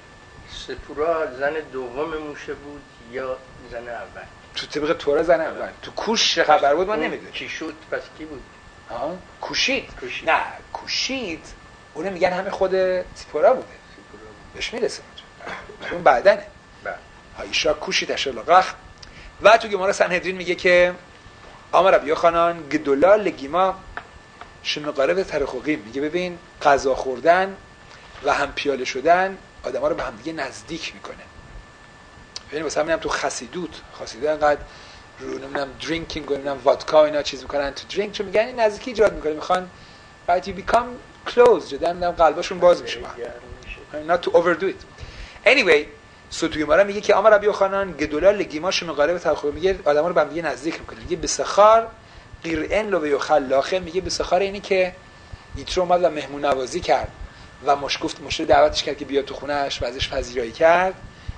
[SPEAKER 5] سپورا زن دوم موشه بود یا زن اول؟
[SPEAKER 1] تو طبق تورا زن اول. تو کوش چه خبر بود من نمیدونم.
[SPEAKER 5] کی شد پس کی بود؟
[SPEAKER 1] کوشید. نه کوشید اون میگن همه خود سپورا بوده. بهش میرسه اون بعدنه. هایشا کوشید اشلاقخ. و تو گمارا سنهدرین میگه که آمر ربی یوحنان گدولا لگیما شمقارب ترخوقیم. میگه ببین غذا خوردن و هم پیاله شدن آدما رو به هم دیگه نزدیک میکنه. ببین واسه همین هم تو خسیدوت انقدر رو نمیدونم درینکینگ و نمیدونم وادکا اینا چیز میکنن تو درینک، چون میگن این نزدیکی ایجاد میکنه، میخوان بعد you become close جدا نمیدونم قلبشون باز میشه. not to overdo it. anyway سوتوی مارا میگه که آمر ربی یوحنان گدولا لگیماش مقارب ترخوق، میگه آدما رو به هم دیگه نزدیک میکنه. میگه بسخار قیرن لو یخلاخه، میگه بسخار اینی که یترو اومد و مهمون نوازی کرد و مشکفت دعوتش کرد که بیاد تو خونه‌اش و ازش پذیرایی کرد.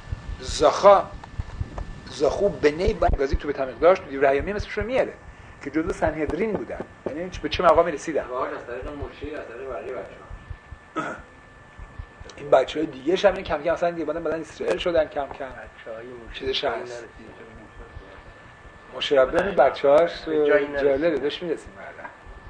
[SPEAKER 1] زاخو بنی بازی تو به تمیق داشت ریامی اسمش رو میاره که جزء سنهدرین بودن. یعنی به چه مقامی رسیدن؟
[SPEAKER 6] واقعا از طریق موشی از طریق بقیه بچه‌ها.
[SPEAKER 1] این بچه‌های دیگه هم کم کم مثلا دیگه بعدن اسرائیل شدن، کم کم بچه‌های چیزش هست. مشربه بچه‌هاش جالبه داشت میرسیم بعدا.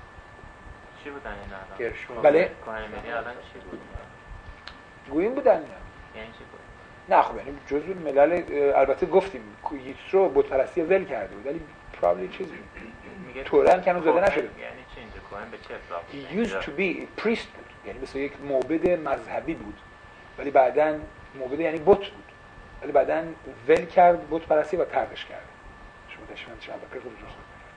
[SPEAKER 8] چی بودن اینا؟
[SPEAKER 1] گرشون. بله.
[SPEAKER 8] کاهن‌منی الان چی بود؟
[SPEAKER 1] گوین بودن.
[SPEAKER 8] یعنی چی بود؟
[SPEAKER 1] نه خب یعنی جزء ملل، البته گفتیم یترو بت پرستی ول کرده بود ولی probably چیزی میگه توران که هنوز زده نشده.
[SPEAKER 8] یعنی چی اینجا کاهن به چه اطلاقی؟
[SPEAKER 1] He used to be priest بود، یعنی مثل یک معبد مذهبی بود ولی بعداً معبد یعنی بت بود ولی بعداً ول کرد بت پرستی و ترکش کرد. شما تشمن شبکه خود رو.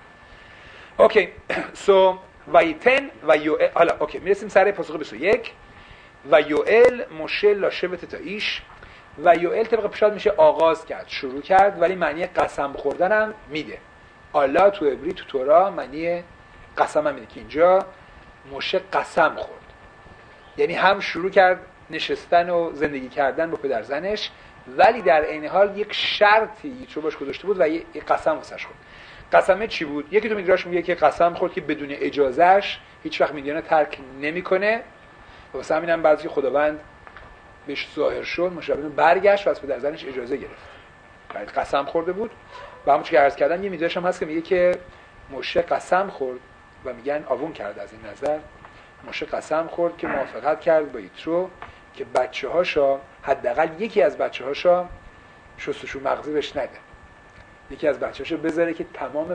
[SPEAKER 1] اوکی سو وایتن و یوئل. حالا اوکی میرسیم سر پاسخ 21. و یوئل موشه لاشبت تایش. و یوئل طبق پیشاد میشه آغاز کرد، شروع کرد، ولی معنی قسم خوردن هم میده. الله تو عبری تو تورا معنی قسم هم میده که اینجا موشه قسم خورد، یعنی هم شروع کرد نشستن و زندگی کردن با پدر زنش ولی در عین حال یک شرطی چون باش گذاشته بود و یک قسم واسش خورد. قسمه چی بود؟ یکی تو میدراش میگه که قسم خورد که بدون اجازهش هیچ وقت میدیانه ترک نمیکنه و واسه همین هم بعضی خداوند بهش ظاهر شد، مشابه برگشت و از پدر زنش اجازه گرفت. بعد قسم خورده بود و همون که عرض کردم یه میدراش هم هست که میگه که موشه قسم خورد و میگن آوون کرد از این نظر. موشه قسم خورد که موافقت کرد با یترو که بچه‌هاشا حداقل یکی از بچه‌هاشا شستشو مغزی بهش نده، یکی از بچه‌هاشو بذاره که تمام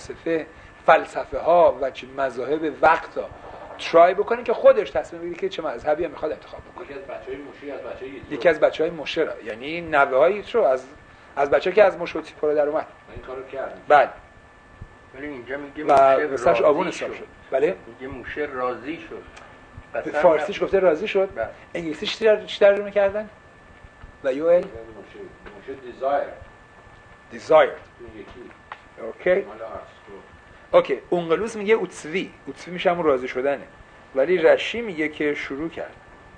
[SPEAKER 1] فلسفه ها و مذاهب وقتا ترای بکنه که خودش تصمیم بگیره که چه مذهبی هم میخواد انتخاب بکنه. یکی از بچه‌های موشه را، یعنی نوه‌های یترو از بچه‌ها که از موشه تیپورا در اومد
[SPEAKER 6] این کارو کرد.
[SPEAKER 1] بله
[SPEAKER 5] ولی اینجا میگه
[SPEAKER 1] موشه واسش آوون حساب شد. بله
[SPEAKER 5] میگه موشه راضی شد.
[SPEAKER 1] فارسیش گفته راضی شد. انگلیسیش چی ترجمه کردن؟ و یوئل
[SPEAKER 6] موشه
[SPEAKER 1] desire. اوکی اوکی. اونقلوس میگه اوتسوی میشه همون راضی شدنه ولی رشی میگه که شروع کرد.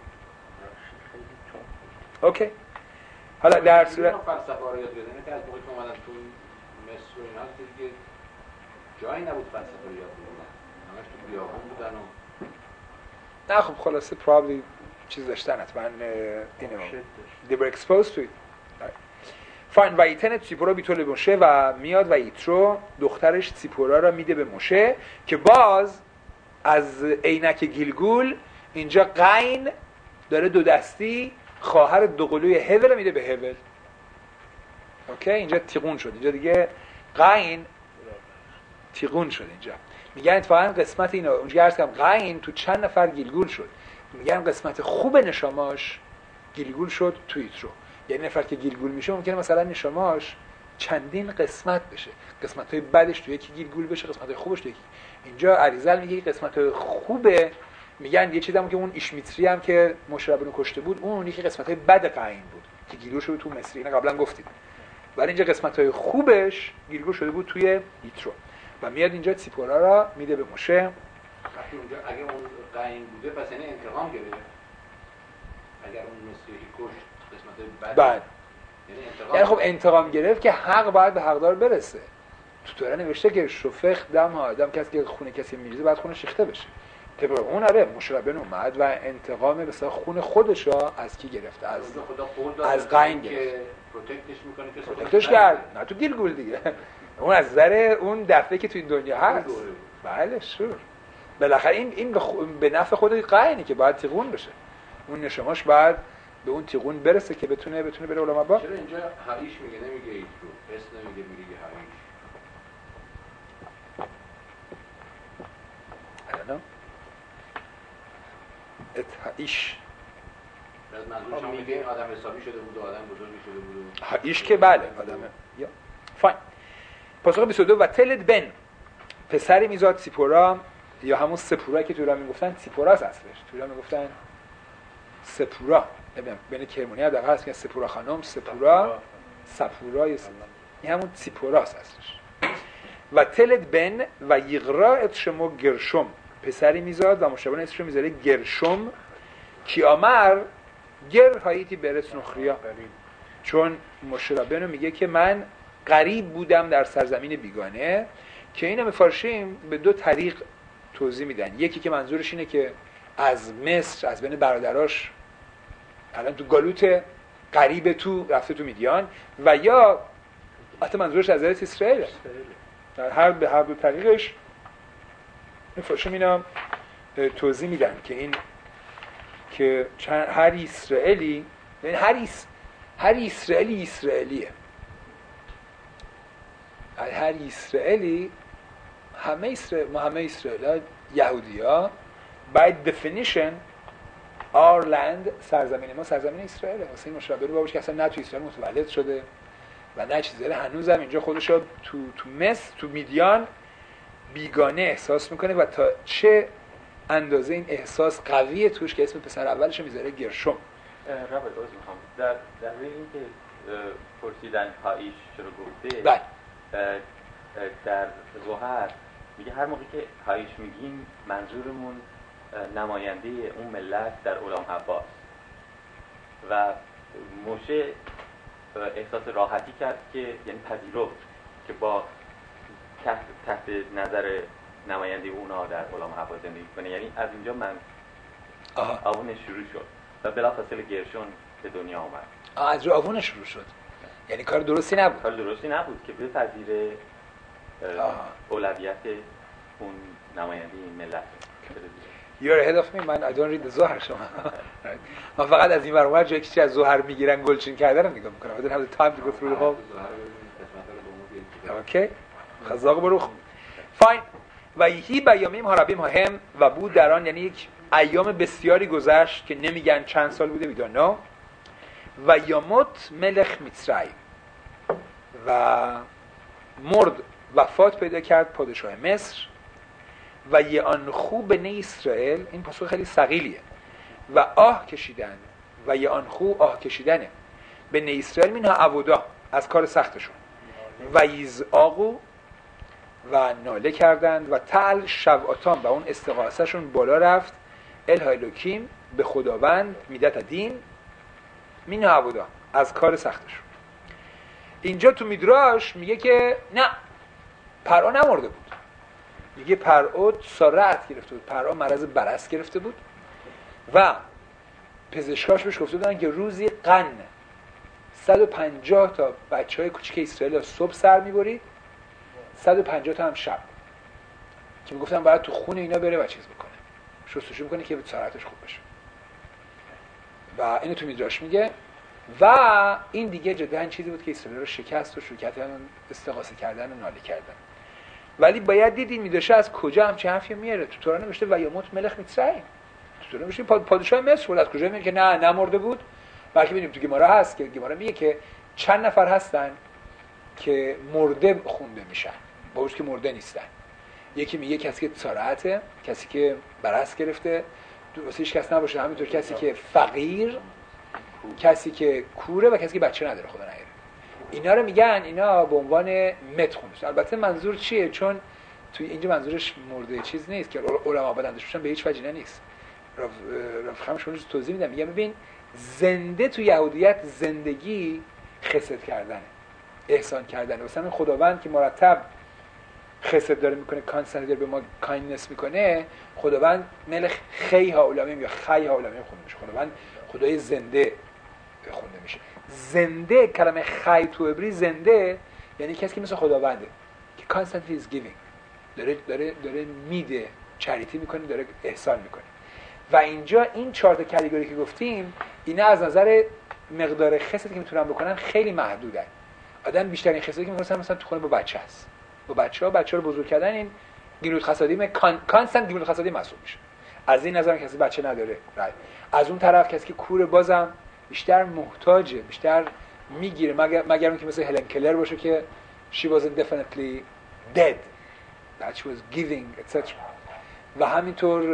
[SPEAKER 1] اوکی حالا در صورت
[SPEAKER 6] فلسفه رو یاد بدن که از موقعی که اومدن تو مصر و اینا دیگه جایی نبود فلسفه رو یاد بدن، همش تو بیابون بودن و
[SPEAKER 1] نه خب خلاصه probably چیز داشتن حتما اینو they were exposed to it. فاین وایتن تیپورا بیتول موشه و میاد و یترو دخترش تیپورا را میده به موشه که باز از عینک گیلگول اینجا قین داره دو دستی خواهر دوقلوی هول میده به هول. اوکی، اینجا تیغون شد، اینجا دیگه قین تیغون شد. اینجا میگن اتفاقا قسمت اینا اونجا عرض کردم قین تو چند نفر گیلگول شد، میگن قسمت خوب نشاماش گیلگول شد تو یترو. یعنی نفر که گیلگول میشه ممکنه مثلا نشاماش چندین قسمت بشه، قسمت‌های بدش تو یکی گیلگول بشه، قسمت‌های خوبش تو یکی. اینجا عریضل میگه قسمت‌های خوبه، میگن یه چیزی هم که اون ایشمیتری هم که مشربونو کشته بود اون یکی قسمت‌های بد قاین بود که گیلگول شده تو مصری، اینا قبلا گفتیم. ولی اینجا قسمت‌های خوبش گیلگول شده بود توی یترو و میاد اینجا تیپورا را میده به موشه.
[SPEAKER 6] وقتی اونجا اگه اون قاین بوده پس یعنی انتقام گرفت. اگر اون مصری کشت قسمت‌های بد
[SPEAKER 1] یعنی خب انتقام گرفت که حق باید به حقدار برسه. تو توره نوشته که شفخ دم آدم، کسی که خونه کسی میریزه باید خونه شیخته بشه. طبق اون آره مشربن اومد و انتقام مثلا خون خودش را از کی گرفته؟ از قاین گرفت.
[SPEAKER 6] پروتکتش میکنه که
[SPEAKER 1] پروتکتش کرد، نه تو گیلگول دیگه. اون از نظر اون دفعه که تو این دنیا هست. بله شور. بالاخره این به نفع خود قاینه که باید تیغون بشه. اون نشماش باید به اون تیغون برسه که بتونه بره علما با.
[SPEAKER 6] چرا اینجا هایش میگه نمیگه ایترو، اس نمیگه، میگه هایش.
[SPEAKER 1] I don't know. هایش.
[SPEAKER 6] از منظورش هم میگه آدم حسابی شده بود و آدم بزرگی شده بود.
[SPEAKER 1] هایش که بله آدمه. یا فاین. پاسخ 22 و تلد بن پسری میزاد سیپورا یا همون سپورا که تو ایران میگفتن سیپوراس اصلش. تو ایران میگفتن سپورا. بین کرمونی هم هست که سپورا خانم، سپورا این همون سیپوراس هستش. و تلد بن و یغرا اتشمو گرشم پسری میزاد و مشابه اسمش میذاره گرشم کیامر گر هایتی برس نخریا، چون مشربنو میگه که من غریب بودم در سرزمین بیگانه، که اینو مفارشیم به دو طریق توضیح میدن. یکی که منظورش اینه که از مصر از بین برادراش الان تو گالوت غریب تو رفته تو میدیان، و یا حتی منظورش از ارض اسرائیل. در به هر دو طریقش مفارشیم اینا توضیح میدن که این که هر اسرائیلی، یعنی هر اسرائیلی اسرائیلیه. هر اسرائیلی همه اسرائیل یهودیا by definition our land سرزمین ما سرزمین اسرائیله. واسه این مشابه رو باوش که اصلا نه تو اسرائیل متولد شده و نه چیزی داره، هنوزم اینجا خودش رو تو مصر تو میدیان بیگانه احساس میکنه و تا چه اندازه این احساس قویه توش که اسم پسر اولش میذاره گرشم.
[SPEAKER 8] رابط عرض میخوام در روی این که پرسیدن هایش چرا گفته،
[SPEAKER 1] بله
[SPEAKER 8] در ظهر میگه هر موقعی که هایش میگیم منظورمون نماینده اون ملت در علام عباس، و موشه احساس راحتی کرد که یعنی پذیرفت که با تحت نظر نماینده اونا در علام عباس زندگی کنه. یعنی از اینجا من آوونش شروع شد و بلافاصله گرشون به دنیا آمد.
[SPEAKER 1] از رو آوونش شروع شد، یعنی کار درستی نبود.
[SPEAKER 8] کار درستی نبود که بپذیره اولویت اون نماینده این ملت.
[SPEAKER 1] You're ahead of me, man. I don't read the ظهر شما. من فقط از این ورور جایی که از ظهر میگیرن گلچین کردن رو نگاه میکنم. I don't have the time to go through the whole. Okay. خزاق بروخ. Fine. و یهی بیامیم هاربیم هم و بود در آن، یعنی یک ایام بسیاری گذشت که نمیگن چند سال بوده میدونم. و یاموت ملخ میسرائیل و مرد، وفات پیدا کرد پادشاه مصر. و یه آن خوب بنی اسرائیل، این پاسخ خیلی ثقیلیه، و آه کشیدن و یه آن خوب آه کشیدنه بنی اسرائیل منها عبودا از کار سختشون، و یزعاقو و ناله کردند و تعل شواتان و اون استغاثهشون بالا رفت الهایلوکیم به خداوند میدت دین منها عبودا از کار سختشون. اینجا تو میدراش میگه که نه، پرعا نمرده بود. میگه پرعا سارعت گرفته بود، پرعا مرض برص گرفته بود و پزشکاش بهش گفته بودن که روزی قن 150 تا بچهای کوچیک اسرائیل صبح سر میبرید، 150 تا هم شب. که میگفتن باید تو خون اینا بره و چیز بکنه، شستشو بکنه که سرعتش خوب بشه. و اینو تو میدراش میگه. و این دیگه جدا چیزی بود که اسرائیل رو شکست و شروع کردن استغاثه کردن و ناله کردن. ولی باید دیدین میدراش از کجا همچین حرفی میاره. تو توران نوشته و یموت ملک مصرعیم، تو توران نوشته پادشاه مصر بود. از کجا میگه که نه نمرده بود؟ بلکه ببینیم تو گمارا هست که گمارا میگه که چند نفر هستن که مرده خونده میشن با وجودی که مرده نیستن. یکی میگه کسی که سرعته، کسی که برص گرفته، واسه هیچ کس نباشه، همینطور کسی که فقیر، کسی که کوره و کسی که بچه نداره خدا نگیره. اینا رو میگن اینا به عنوان مت خونده. البته منظور چیه؟ چون توی اینجا منظورش مرده چیز نیست که علما بدندش بشن، به هیچ وجه نیست. رفخمشون رو توضیح میدم. میگم ببین زنده تو یهودیت زندگی خسد کردنه، احسان کردنه. مثلا خداوند که مرتب خسد داره میکنه، کانستنت داره به ما کایندنس میکنه. خداوند ملک خی هاولامیم یا خی هاولامیم خونده میشه. خداوند خدای زنده خونده میشه. زنده، کلمه خی تو عبری زنده یعنی کسی که مثل خداونده که کانستنتلی از گیوینگ، داره میده، چریتی میکنه، داره احسان میکنه. و اینجا این 4 تا کاتگوری که گفتیم اینا از نظر مقدار خسدی که میتونن بکنن خیلی محدودن. آدم بیشترین خسدی که مثلا تو خونه با بچه است، با بچه رو بزرگ کردن، این گیلوت خسادی کانستنت گیلوت خسادی محسوب میشه. از این نظر کسی بچه نداره، از اون طرف کسی که کوره بازم بیشتر محتاجه، بیشتر میگیره، مگر اون که مثل هلن کلر باشه که she wasn't definitely dead that she was giving etc. و همینطور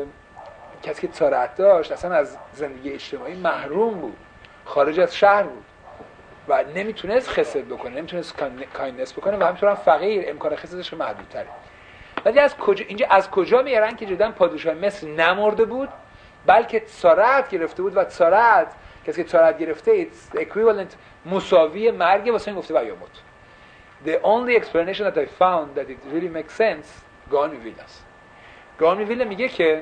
[SPEAKER 1] کسی که سرعت داشت اصلا از زندگی اجتماعی محروم بود، خارج از شهر بود و نمیتونست خسد بکنه، نمیتونست کایندنس بکنه و همینطور هم فقیر، امکان خسدش محدودتره. ولی از کجا میارن که جدا پادشاه مصر نمرده بود بلکه سرعت گرفته بود؟ و سرعت، کسی که سرعت گرفته it's equivalent مساوی مرگ. واسه این گفته و یموت. The only explanation that I found that it really makes sense گاهان ویل است. گاهان ویل میگه که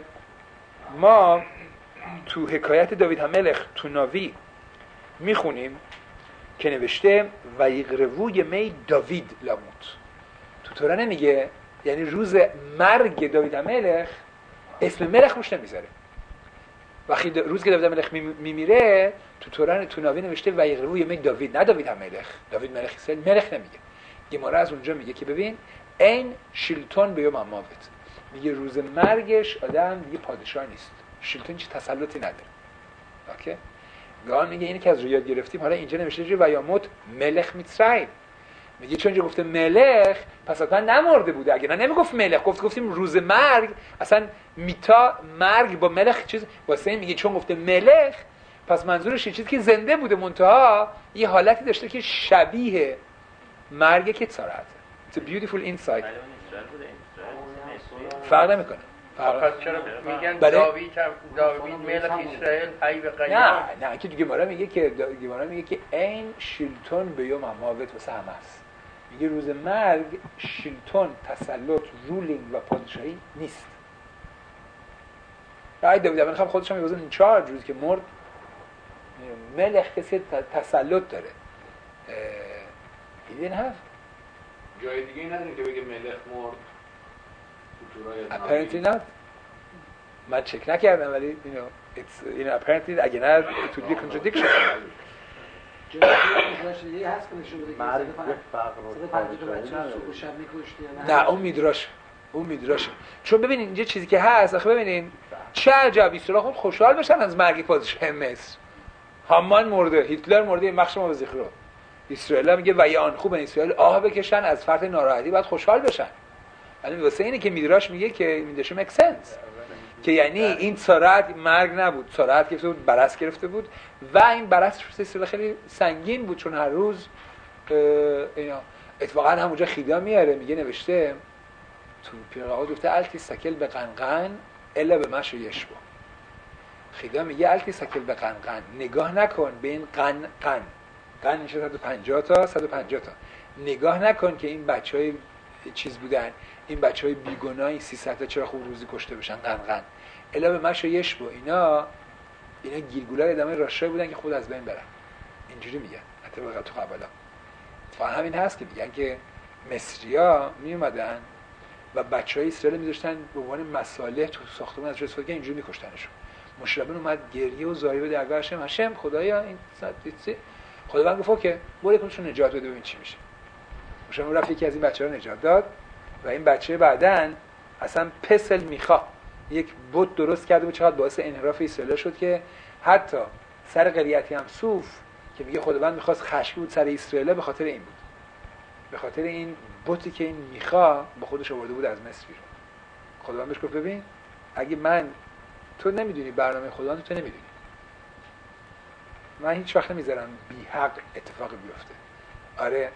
[SPEAKER 1] ما تو حکایت داوید هملخ تو ناوی میخونیم که نوشته و یقروی می داوید لاموت. تو توران نمیگه، یعنی روز مرگ داوید هملخ اسم ملخ روش نمیذاره. وقتی روز که داوید هملخ میمیره تو توران تو ناوی نوشته و یقروی می داوید، نه داوید هملخ. داوید ملخ اسرائیل ملخ نمیگه. گمارا از اونجا میگه که ببین این شیلتون به یوم اماوت، میگه روز مرگش آدم دیگه پادشاه نیست، شیلتون چی تسلطی نداره. اوکی؟ گاهان میگه اینی که از رو یاد گرفتیم. حالا اینجا نوشته و یاموت ملخ مصرعیم، میگه چون اینجا گفته ملخ پس حتما نمرده بوده. اگه نه نمیگفت ملخ، گفتیم روز مرگ. اصلا میتا مرگ با ملخ چیز واسه این میگه چون گفته ملخ پس منظورش چیزی که زنده بوده منتها یه حالتی داشته که شبیه مرگ که سرعته. It's a beautiful insight. فرق نمیکنه.
[SPEAKER 5] چرا میگن داوید ملک اسرائیل حی به قیام؟
[SPEAKER 1] نه که گمارا میگه که این شیلتون به یوم اماوت واسه همه است. میگه روز مرگ شیلتون، تسلط، رولینگ و پادشاهی نیست. داوید هم خودش هم میگه این 4 روز که مرد ملک کسی تسلط داره. این هست
[SPEAKER 6] جای دیگه نداریم که بگه ملک مرد.
[SPEAKER 1] apparently not. من چک نکردم ولی apparently اگه نه it would be contradiction. نه اون میدراشه. چون ببینید اینجا چیزی که هست، آخه ببینید چه عجب اسرائیل خوشحال بشن از مرگ پادشاه مصر. هامان مرده، هیتلر مرده، این بخش ما به ذکر. اسرائیل میگه و یان خوب اسرائیل آه بکشن از فرط ناراحتی بعد خوشحال بشن. ولی واسه اینه که میدراش میگه که میدراش make sense که یعنی این سرعت مرگ نبود، سرعت گرفته بود، برص گرفته بود و این برص خیلی سنگین بود چون هر روز اینا اتفاقا همونجا خیدا میاره. میگه نوشته تو پیغمبر گفته التی سکل به قنقن الا به مشو یشبو. خیدا میگه التی سکل به قنقن، نگاه نکن به این قن میشه 150 تا نگاه نکن که این بچهای چیز بودن، این بچهای بیگناهی 300 تا چرا خوب روزی کشته بشن قنقن الا به مشو یشبو. اینا گیرگولای ادامه راشای بودن که خود از بین برن. اینجوری میگن حتی تو قبلا. همین هست که میگن که مصریا می اومدن و بچهای اسرائیل می‌ذاشتن به عنوان مصالح تو ساختمان ازش استفاده کردن، اینجوری می‌کشتنشون. موشه ربیون اومد گریه و زاری به درگاه هشم خدایا این خداوند گفت که برو یکیشون نجات بده ببین چی میشه. موشه ربیون رفت یکی از این بچه‌ها رو نجات داد و این بچه بعدن اصلا پسل میخا یک بت درست کرده بود، چقدر باعث انحراف اسرائیل شد که حتی سر قریت یمسوف که میگه خداوند میخواست خشکی بود سر اسرائیل، به خاطر این بود، به خاطر این بتی که این میخا به خودش آورده بود از مصر بیرون. خداوند بهش گفت ببین اگه تو نمیدونی برنامه خداوند، تو نمیدونی، من هیچ وقت نمیذارم بی حق اتفاق بیفته. آره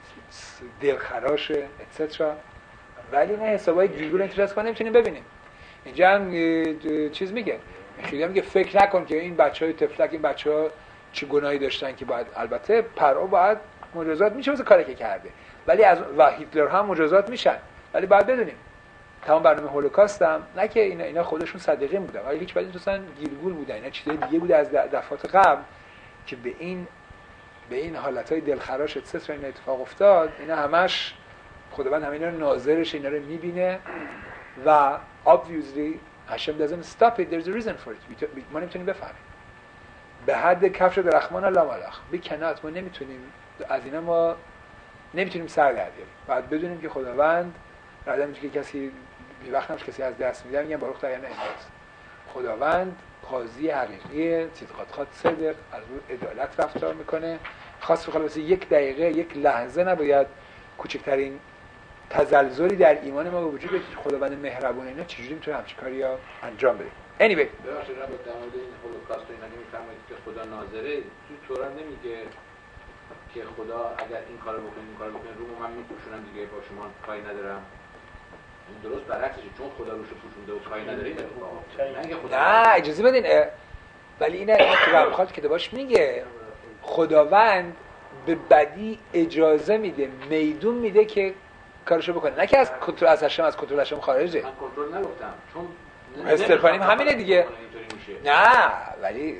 [SPEAKER 1] دلخراشه اتسترا، ولی نه حسابای گیلگول انترست کنه نمیتونیم ببینیم. اینجا هم چیز میگه، خیلی میگه فکر نکن که این بچهای تفلک، این بچه‌ها چه گناهی داشتن که باید، البته پرو باید مجازات میشه واسه کاری که کرده، ولی از و هیتلر هم مجازات میشن، ولی باید بدونیم تمام برنامه هولوکاست هم نه که اینا خودشون صادقین بودن، ولی هیچ وقت اصلا گیلگول بودن، اینا چیزای دیگه بوده از دفعات قبل که به این حالتهای دلخراش اتسترا این اتفاق افتاد. اینا همش خداوند همینا رو ناظرش، اینا رو میبینه و obviously هاشم doesn't stop it, there's a reason for it. ما نمیتونیم بفهمیم به حد کفش درخمان لا ملاخ ما نمیتونیم از اینا، ما نمیتونیم سر در بیاریم. بعد بدونیم که خداوند آدمی که کسی بی وقت نمیشه کسی از دست میده، میگن باروخ تعیین اینجاست. خداوند قاضی حقیقی، صدقات صدق، از روی عدالت رفتار میکنه. خاص بخواد یک دقیقه یک لحظه نباید کوچکترین تزلزلی در ایمان ما به وجود بیاد که خداوند مهربونه اینا چجوری میتونه همچین کاریا انجام بده. anyway
[SPEAKER 6] ببخشید در مورد این هولوکاست اینا نمیفهمید که خدا ناظره، تو تورات نمیگه که خدا اگر این کارو بکنید این کارو بکنید رو من میپوشونم دیگه با شما کاری ندارم. این درست برعکسشه، چون خدا روش پوشونده و کاری نداره این اتفاق.
[SPEAKER 1] نه اجازه بدین، ولی اینا که ربخات کتاباش میگه خداوند به بدی اجازه میده، میدون میده که کارشو بکنه، نه که از کنترل از کنترل هشم خارجه.
[SPEAKER 6] من کنترل نگفتم، چون
[SPEAKER 1] استرپانیم همینه دیگه. نه ولی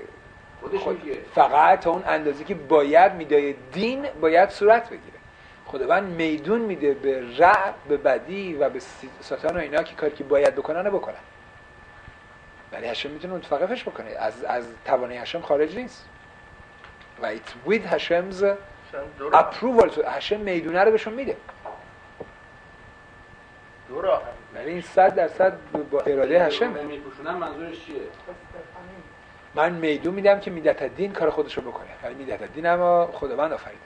[SPEAKER 1] فقط تا اون اندازه که باید میدای دین باید صورت بگیره. خداوند میدون میده به رع، به بدی و به ساتان و اینا که کاری که باید بکنن رو بکنن، ولی هشم میتونه متوقفش بکنه، از توانایی هشم خارج نیست و it's with هشم's approval. هشم میدونه رو بهشون میده.
[SPEAKER 5] دو راه،
[SPEAKER 1] ولی این 100% با اراده هشم.
[SPEAKER 6] میپوشونن منظورش چیه؟
[SPEAKER 1] من میدون میدم که میدت الدین کار خودشو بکنه، ولی میدت الدین اما خداوند آفریده.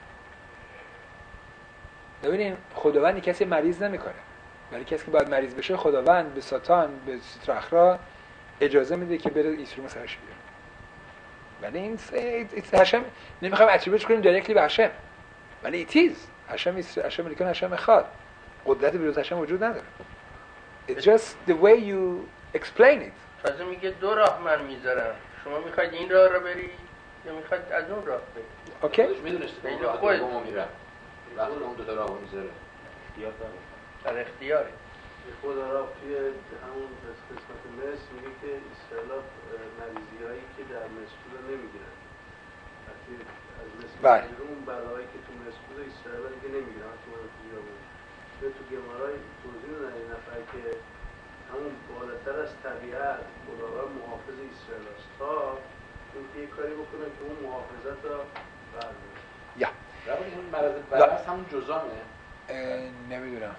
[SPEAKER 1] ببینین خداوند کسی مریض نمیکنه، ولی کسی که باید مریض بشه خداوند به ساتان، به سترخرا اجازه میده که بره ایسرو سرش بیاره. ولی این هشم نمیخوایم اتریبیوت کنیم دایرکتلی به هشم، ولی ایتیز هشم میگه هشم میخواد، قدرت بروز هشم وجود نداره. It's just the way you explain it.
[SPEAKER 5] تازه میگه دو راه من میذارم، شما میخواید این راه رو بری یا میخواید از اون راه بری.
[SPEAKER 1] اوکی؟
[SPEAKER 6] خودش میدونست که خود میره وقتی اون دو تا راهو میذاره
[SPEAKER 8] اختیار داره،
[SPEAKER 5] در اختیاره.
[SPEAKER 3] خدا را توی همون قسمت مصر میگه که اسرائیل مریضی‌هایی که در مصر رو نمیگیرن، وقتی از مصر اون بلایی که تو مصر بود اسرائیل دیگه نمیگیرن. تو منطقه بود تو گمارای توضیح دادن این نفر که همون بالاتر از طبیعت خداوند محافظ اسرائیل است تا اینکه یه کاری بکنه که اون محافظت را برداره.
[SPEAKER 1] یا
[SPEAKER 6] این مرض برعکس همون جزامه؟
[SPEAKER 1] نمیدونم،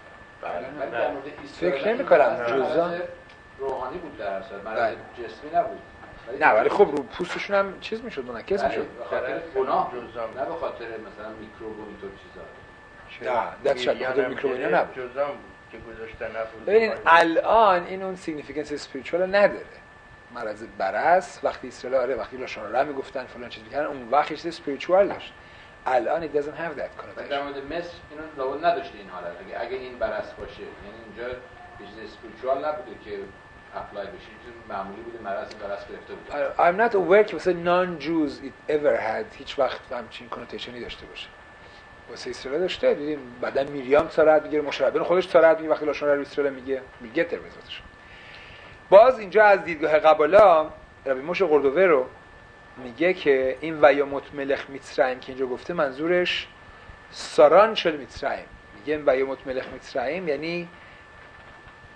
[SPEAKER 6] فکر
[SPEAKER 1] نمی کنم جزام
[SPEAKER 6] روحانی بود در اصل، مرض جسمی نبود.
[SPEAKER 1] نه ولی خب رو پوستشون هم چیز میشد، منعکس میشد
[SPEAKER 6] به خاطر گناه جزام، نه به خاطر مثلا میکروب و اینطور چیزا.
[SPEAKER 1] نه دقیقاً به خاطر میکروب اینا نبود،
[SPEAKER 5] جزام بود که گذاشتن نبود.
[SPEAKER 1] ببینید الان این اون سیگنیفیکنس اسپریچوال نداره. مرض برص وقتی اسرائیل وقتی لاشون را میگفتن فلان چیز میکردن اون وقت چیز اسپریچوال داشت. الان it doesn't have that connotation.
[SPEAKER 6] در مورد مصر اینو لابد نداشته این حالت. اگه این برص باشه یعنی اینجا یه چیز اسپریچوال نبوده که اپلای بشه، چیز معمولی بوده، مرض برص گرفته بوده.
[SPEAKER 1] I'm not aware که واسه non-Jews it ever had هیچ وقت همچین کنوتیشنی داشته باشه. واسه اسرائیل داشته، دیدیم بعدا میریام صارت میگیره، مشربین خودش صارت میگه وقتی لاشون رو اسرائیل میگه ترویزاتش. باز اینجا از دیدگاه قبالا ربی موشه قردوه رو میگه که این ویاموت ملخ میترائیم که اینجا گفته منظورش ساران شد میترائیم. میگه ویاموت ملخ میترائیم یعنی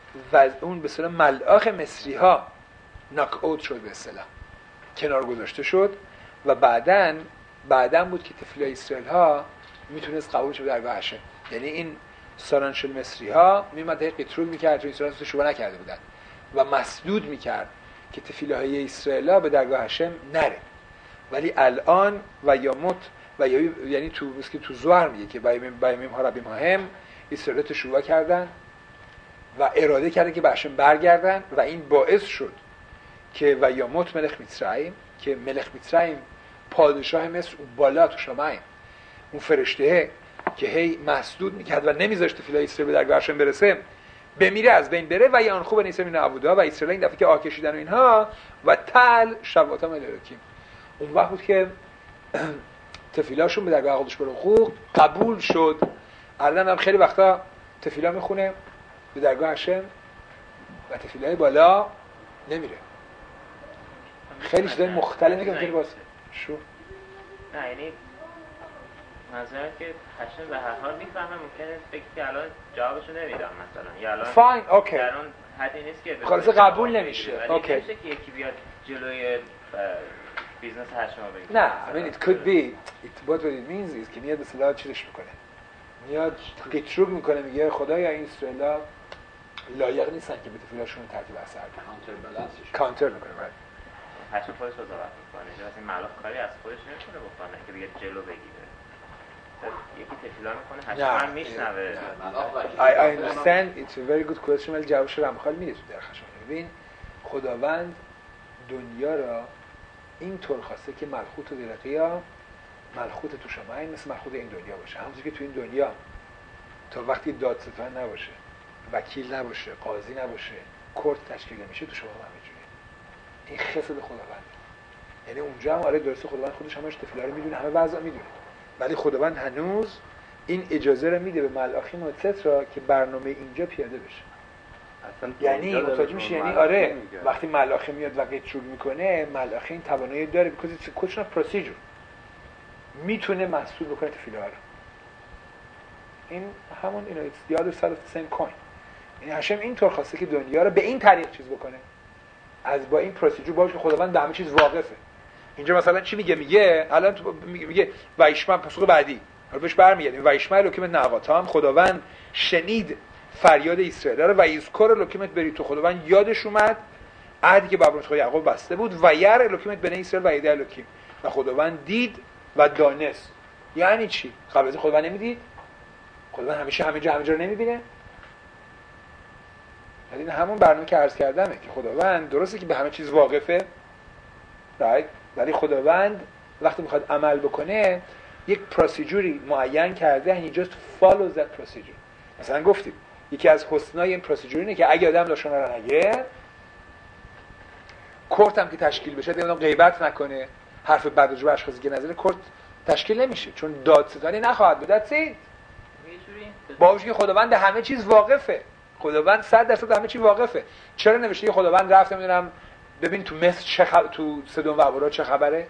[SPEAKER 1] و اون به اصطلاح ملاخ مصری ها ناک اوت شد، به اصطلاح کنار گذاشته شد و بعداً بود که تفیلای اسرائیل ها میتونست قبول شه در درگاه هشم. یعنی این سارانشل مصری ها میمد قطرول میکرد چون اسرائیل شروع نکرده بودن و مسدود میکرد که تفیلهای اسرائیل ها به درگاه هشم نره. ولی الان و یاموت و یعنی تو زوار میگه که بایمیم ها ربیم هم اسرائیل تشوع کردن و اراده کردن که به هشم برگردن و این باعث شد که و یاموت ملک مصرعیم، که ملک مصرعیم پادشاه مصر بالا تو شمایم، اون فرشته که هی مسدود میکرد و نمیذاشت تفیلای اسرائیل به درگاه هشم برسه بمیره، از بین بره و یان خوب نیست مینا عبودا و اسرائیل این دفعه که آکشیدن و اینها و تل شباتا ملکیم. اون وقت بود که تفیلاشون به درگاه قدش برو قبول شد. الان هم خیلی وقتا تفیلا میخونه به درگاه هشم و تفیلای بالا نمیره. خیلی چیزای مختلفی که میتونی باشه شو
[SPEAKER 9] نه، یعنی منظورم که هشم به هر حال میفهمه، ممکنه فکر که الان جوابشو نمیدم مثلا، یا الان
[SPEAKER 1] فاین اوکی
[SPEAKER 9] در اون حدی نیست که
[SPEAKER 1] خلاص قبول نمیشه. اوکی
[SPEAKER 9] نمیشه که یکی بیاد جلوی بیزنس هشم رو بگیره.
[SPEAKER 1] نه I mean it could be what it means is که میاد مثلا چیزش میکنه، میاد قطروگ میکنه، میگه خدایا این اسرائیلا لایق نیستن که به تفیلاشون ترتیب اثر کنن، کانتر میکنه.
[SPEAKER 9] هشم خودش رو ضبط میکنه، جز این ملاک کاری از خودش نمیتونه بکنه که بیاد جلو بگیره. یکی تفیلا میکنه هشم هم میشنوه.
[SPEAKER 1] I understand it's a very good question ولی جوابش رو هم میخواد میده تو درخشان. ببین خداوند دنیا را این طور خواسته که ملخوت و درقیا ملخوت تو شما این مثل ملخوت این دنیا باشه. همونطور که تو این دنیا تا وقتی دادستان نباشه، وکیل نباشه، قاضی نباشه، کورت تشکیل نمیشه، تو شما هم همینجوریه. این خسد خداوند. یعنی اونجا هم آره درسته خداوند خودش همش تفیلا رو میدونه، همه وضع میدونه، ولی خداوند هنوز این اجازه رو میده به ملاخیم و سترا که برنامه اینجا پیاده بشه. یعنی متوجه میشه، یعنی آره وقتی ملاخی میاد و قطروگ میکنه، ملاخی این توانایی داره because it's a question of procedure، میتونه مسئول بکنه تفیلا رو. این همون it's the other side of the same coin. یعنی هشم اینطور خواسته که دنیا رو به این طریق چیز بکنه، از با این پروسیجر باشه که خداوند به همه چیز واقفه. اینجا مثلا چی میگه الان میگه وایشمن پاسخ بعدی حالا بهش برمیگردیم. وایشمن لوکیمت نقاطام، خداوند شنید فریاد اسرائیل رو و یذکر لوکیمت بری تو، خداوند یادش اومد عهدی که با ابراهیم یعقوب بسته بود و یر لوکیمت بنی اسرائیل و ایده لوکیم، و خداوند دید و دانست. یعنی چی؟ قبل از این خداوند نمیدید؟ خداوند همیشه همه جا رو نمیبینه؟ این همون برنامه که عرض کردمه که خداوند درسته که به همه چیز واقفه، ولی خداوند وقتی میخواد عمل بکنه یک پروسیجوری معین کرده and he just follows that procedure. مثلا گفتیم یکی از حسنای این پروسیجر اینه که اگه آدم لاشونه رو نگه، کورت هم که تشکیل بشه دیگه غیبت نکنه، حرف بد راجع به اشخاصی که نظر کورت تشکیل نمیشه چون دادستانی نخواهد بود. با وجودی که خداوند همه چیز واقفه، خداوند 100% همه چیز واقفه. چرا نوشته که خداوند رفت نمیدونم ببین تو مصر تو سدوم و عمورا چه خبره؟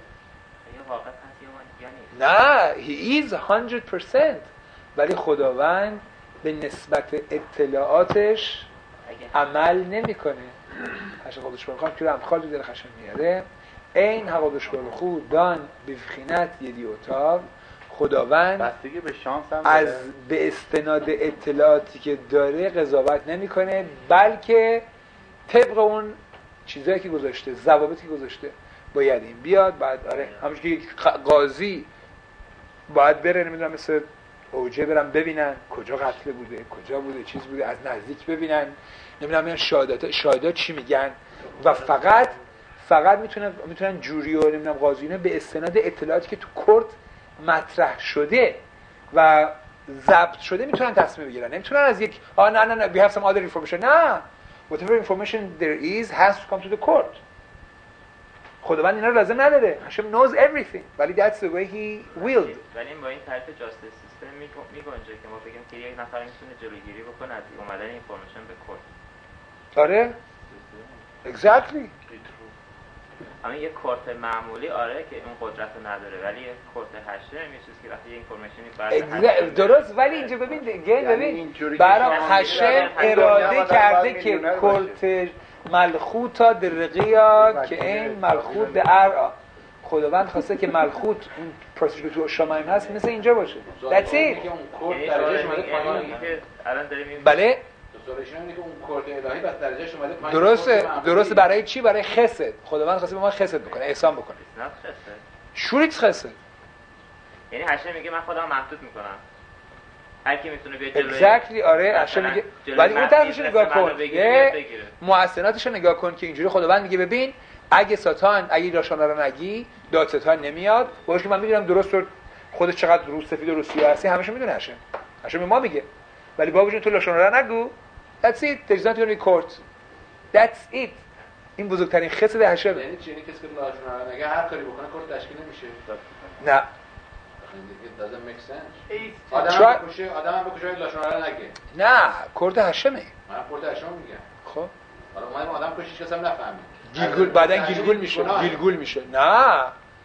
[SPEAKER 1] نه he is 100%، ولی خداوند به نسبت اطلاعاتش عمل نمیکنه. هشت خودش برخواه که رمخال دو دل خشم میاره این حقادش برخو دان بفخینت یدی اتاق. خداوند
[SPEAKER 7] بستگی به شانس هم
[SPEAKER 1] از به استناد اطلاعاتی که داره قضاوت نمیکنه، بلکه طبق اون چیزایی که گذاشته، ضوابطی که گذاشته باید این بیاد. بعد آره همونش که قاضی باید بره نمیدونم مثل اوجه برن ببینن کجا قتل بوده، کجا بوده، چیز بوده، از نزدیک ببینن نمیدونم شهادات چی میگن، و فقط میتونن جوری و نمیدونم قاضی اینا به استناد اطلاعاتی که تو کورت مطرح شده و ضبط شده میتونن تصمیم بگیرن. نمیتونن از یک نه we have some other information. نه whatever information there is has to come to the court. خداوند اینا رو لازم نداره. هشم knows everything ولی that's the way he willed.
[SPEAKER 9] ولی با این طرف جاستس سیستم میگنجه که ما بگیم که یک نفر میتونه جلوگیری بکنه از اومدن اینفورمیشن به کورت.
[SPEAKER 1] آره exactly
[SPEAKER 9] اما یه کورت معمولی آره که اون قدرت رو نداره، ولی یه کورت هشم یه چیزی که وقتی یه اینفورمیشنی بعد
[SPEAKER 1] درست، ولی اینجا ببین برای هشم اراده کرده که کورت ملخوتا درقیا که این ملخوت در خداوند خواسته که ملخوت اون پروسش که تو شمایم هست مثل اینجا باشه. That's it. بله درسته برای چی؟ برای خسد. خداوند خواسته به ما خسد بکنه، احسان بکنه. شوریکس خسد.
[SPEAKER 9] یعنی هشم میگه من خودم محدود میکنم، هر کی میتونه بیاد جلوی
[SPEAKER 1] exactly آره هشم میگه، ولی اون طرفش نگاه کن، محسناتش رو نگاه کن که اینجوری خداوند میگه ببین اگه ساتان اگه لاشونا رو نگی دادستان نمیاد، باشه که من میدونم درست رو خودش چقدر رو سفید و رو سیاه هستی همشو میدونه هشم ما میگه، ولی بابا جون تو لاشونا رو نگو. That's it. There's not going to be court. That's it. این بزرگترین خسد هشم.
[SPEAKER 6] یعنی چی؟ یعنی کسی که لاشونا رو نگه هر کاری بکنه کورت تشکیل نمیشه.
[SPEAKER 1] نه.
[SPEAKER 6] It doesn't make sense. آدم بکشه لاشونا رو نگه.
[SPEAKER 1] نه، کورت هشمه.
[SPEAKER 6] من کورت هشم میگم.
[SPEAKER 1] خب.
[SPEAKER 6] حالا ما آدم کشیش کسی هم نفهمید.
[SPEAKER 1] گیلگول بعدن گیلگول میشه. نه.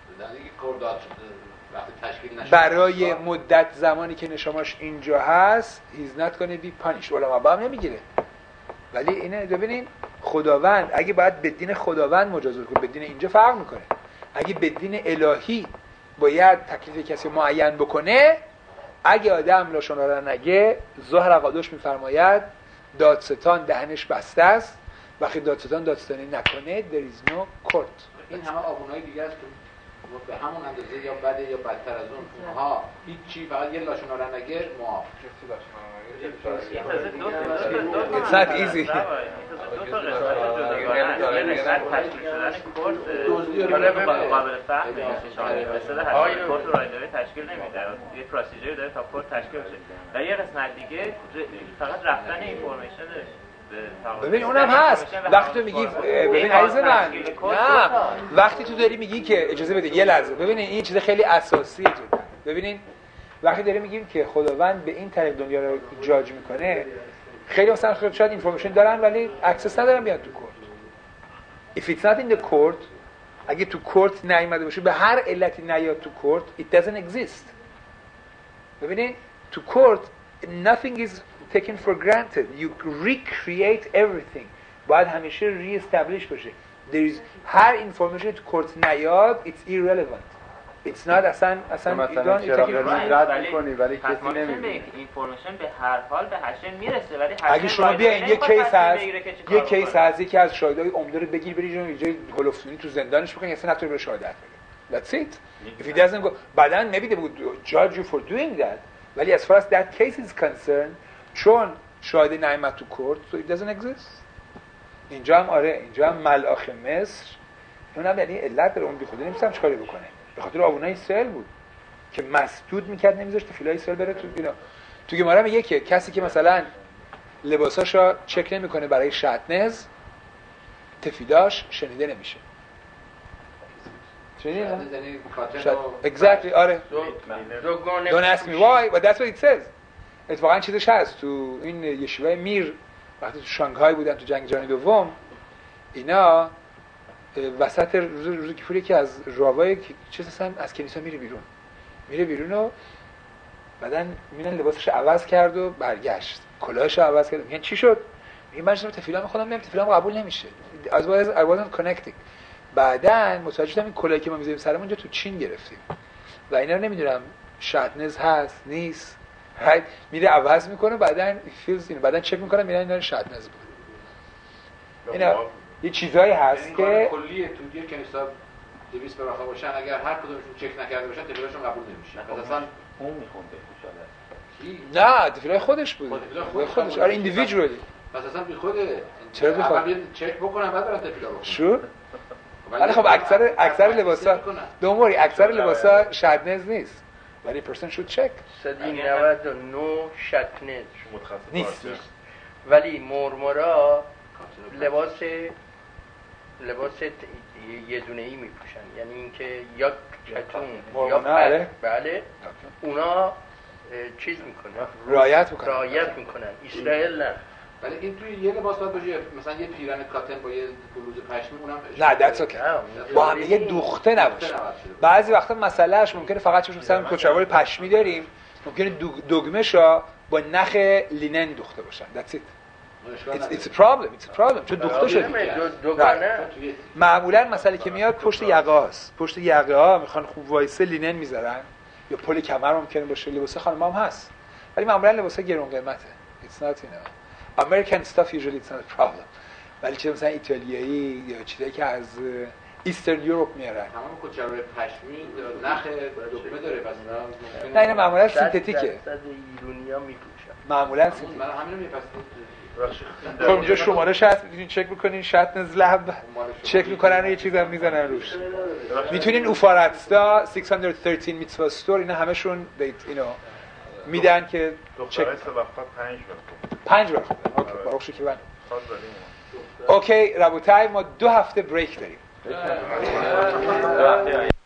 [SPEAKER 1] برای مدت زمانی که نشاماش اینجا هست he's not going to be punished. علما با هم نمیگیره. ولی اینه ببینین خداوند اگه باید به دین خداوند مجازات کنه، به دین اینجا فرق میکنه. اگه به دین الهی باید تکلیف کسی معین بکنه، اگه آدم لاشونا را نگه ظاهر قادوش میفرماید دادستان دهنش بسته است. وقتی دادستان دادستانی نکنه there is no court.
[SPEAKER 6] این همه آبونای دیگه است که به همون اندازه یا بده یا بدتر از اونها هیچی، فقط یه لاشونا رو نگه معاف.
[SPEAKER 1] It's not easy.
[SPEAKER 9] قابل فهمه مثلا کورت رایداری تشکیل نمیده، یه پروسیجری داره تا کورت تشکیل بشه و یه قسمت دیگه فقط رفتن اینفورمیشن.
[SPEAKER 1] ببین اونم هست. وقتی تو میگی ببین عزیز من، نه وقتی تو داری میگی که اجازه بده یه لحظه ببینین این چیز خیلی اساسیه جدا. ببینین وقتی داریم میگیم که خداوند به این طریق دنیا رو جاج میکنه، خیلی مثلا شاید اینفورمیشن دارن ولی اکسس ندارن بیان تو کورت. If it's not in the court، اگه تو کورت نیامده باشه به هر علتی نیاد تو کورت it doesn't exist. ببینین تو کورت nothing is taken for granted. You recreate everything. باید همیشه re-establish بشه. There is هر information تو کورت نیاد it's irrelevant. It's not اصلا
[SPEAKER 7] مثلا چراغ رد می‌کنی ولی کسی نمی‌بینه.
[SPEAKER 9] اینفورمیشن به هر حال به هشم میرسه ولی
[SPEAKER 1] اگه شما بیاین یک کیس هست یکی از شاهدای عمده رو بگیر برید اون اینجا هولفسونی تو زندانش بکنید اصلا نتونی به شهادت بده. That's it. If he doesn't go بعدن maybe they would judge you for doing that. ولی as far as that case is concerned چون شاهد نیامد تو کورت so it doesn't exist. اینجا هم آره اینجا هم ملاخ مصر اونم یعنی علت داره اون بی خودی نمی‌سم چیکاری بکنه. به خاطر آبونای اسرائیل بود که مسدود میکرد نمیذاشت تفیلای اسرائیل بره تو اینا. تو گمارا میگه که کسی که مثلا لباساشو چک نمیکنه برای شطنز تفیلاش شنیده نمیشه. شنیدی؟ Exactly آره. Don't ask me why but that's what it says. اتفاقا چیزش هست تو این یشیوای میر وقتی تو شانگهای بودن تو جنگ جهانی دوم اینا وسط روز کیپور که از راوای چیز هستن از کنیسا میره بیرون و بعدن میبینن لباسش عوض کرد و برگشت کلاهش عوض کرد. میگن چی شد؟ میگه من تفیلام خودم میام تفیلام قبول نمیشه. I wasn't connecting. بعدن متوجه شدم این کلاهی که ما میذاریم سرمون اونجا تو چین گرفتیم و اینا رو نمیدونم شطنز هست نیست میره عوض میکنه بعدن فیلز اینو بعدن چک میکنه میرن اینا شطنز بود. اینا یه چیزایی هست که
[SPEAKER 6] کلیه تو یه کنیسا 200 براخه باشن اگر هر کدومشون چک نکرده باشن تفیلاشون قبول نمیشه. مثلا
[SPEAKER 8] اون میخونده
[SPEAKER 1] نه تفیلای خودش بود. خودش آره ایندیویدوالی.
[SPEAKER 6] پس اصلا بی خوده.
[SPEAKER 1] چرا بی خود؟
[SPEAKER 6] چک بکنن بعد برن تفیلا بکنن.
[SPEAKER 1] شو؟ ولی خب اکثر لباسا دوموری اکثر لباسا شطنز نیست. ولی پرسن شود چک.
[SPEAKER 5] 199 شطنز نیست. ولی مرمرا لباس یه دونه ای میپوشن، یعنی اینکه یا کتون یا بله اونا چیز میکنن
[SPEAKER 1] رعایت میکنن.
[SPEAKER 5] اسرائیل نه
[SPEAKER 6] ولی این توی یه لباس باید باشه، مثلا یه پیرن کاتن با یه بلوز پشمی اونم
[SPEAKER 1] نه دتس اوکی، با هم یه دوخته نباشه. بعضی وقتا مسئلهش ممکنه فقط چون مثلا کچه‌وار پشمی داریم ممکنه دگمه‌شا با نخ لینن دوخته باشن. That's it. It's a problem. چون دوخته شده. معمولا مسئله که میاد پشت یقه‌هاست. پشت یقه‌ها میخوان خوب وایسه لینن میذارن یا پل کمر ممکنه باشه. لباس خانم‌ها هم هست. ولی معمولا لباس گرون قیمته. It's not American stuff usually it's not a problem. ولی چه مثلا ایتالیایی یا چیزایی که از ایسترن یوروپ میارن
[SPEAKER 6] تمام کچه‌های پشمی نخ دکمه داره پس
[SPEAKER 1] نه اینا معمولا سینتتیکه.
[SPEAKER 5] ایرونیا میپوشن
[SPEAKER 1] معمولا سینتتیک.
[SPEAKER 6] من همین رو میپسم.
[SPEAKER 1] خب اونجا شماره شرط میتونین چک بکنین، شتنز لب چک میکنن و یه چیزام میزنن روش. میتونین اوفارتستا 613 میتوا استور اینا همشون اینو میدن که چک 5 بار. اوکی باروخ شکیبان. اوکی رابطه ما 2 هفته بریک داریم.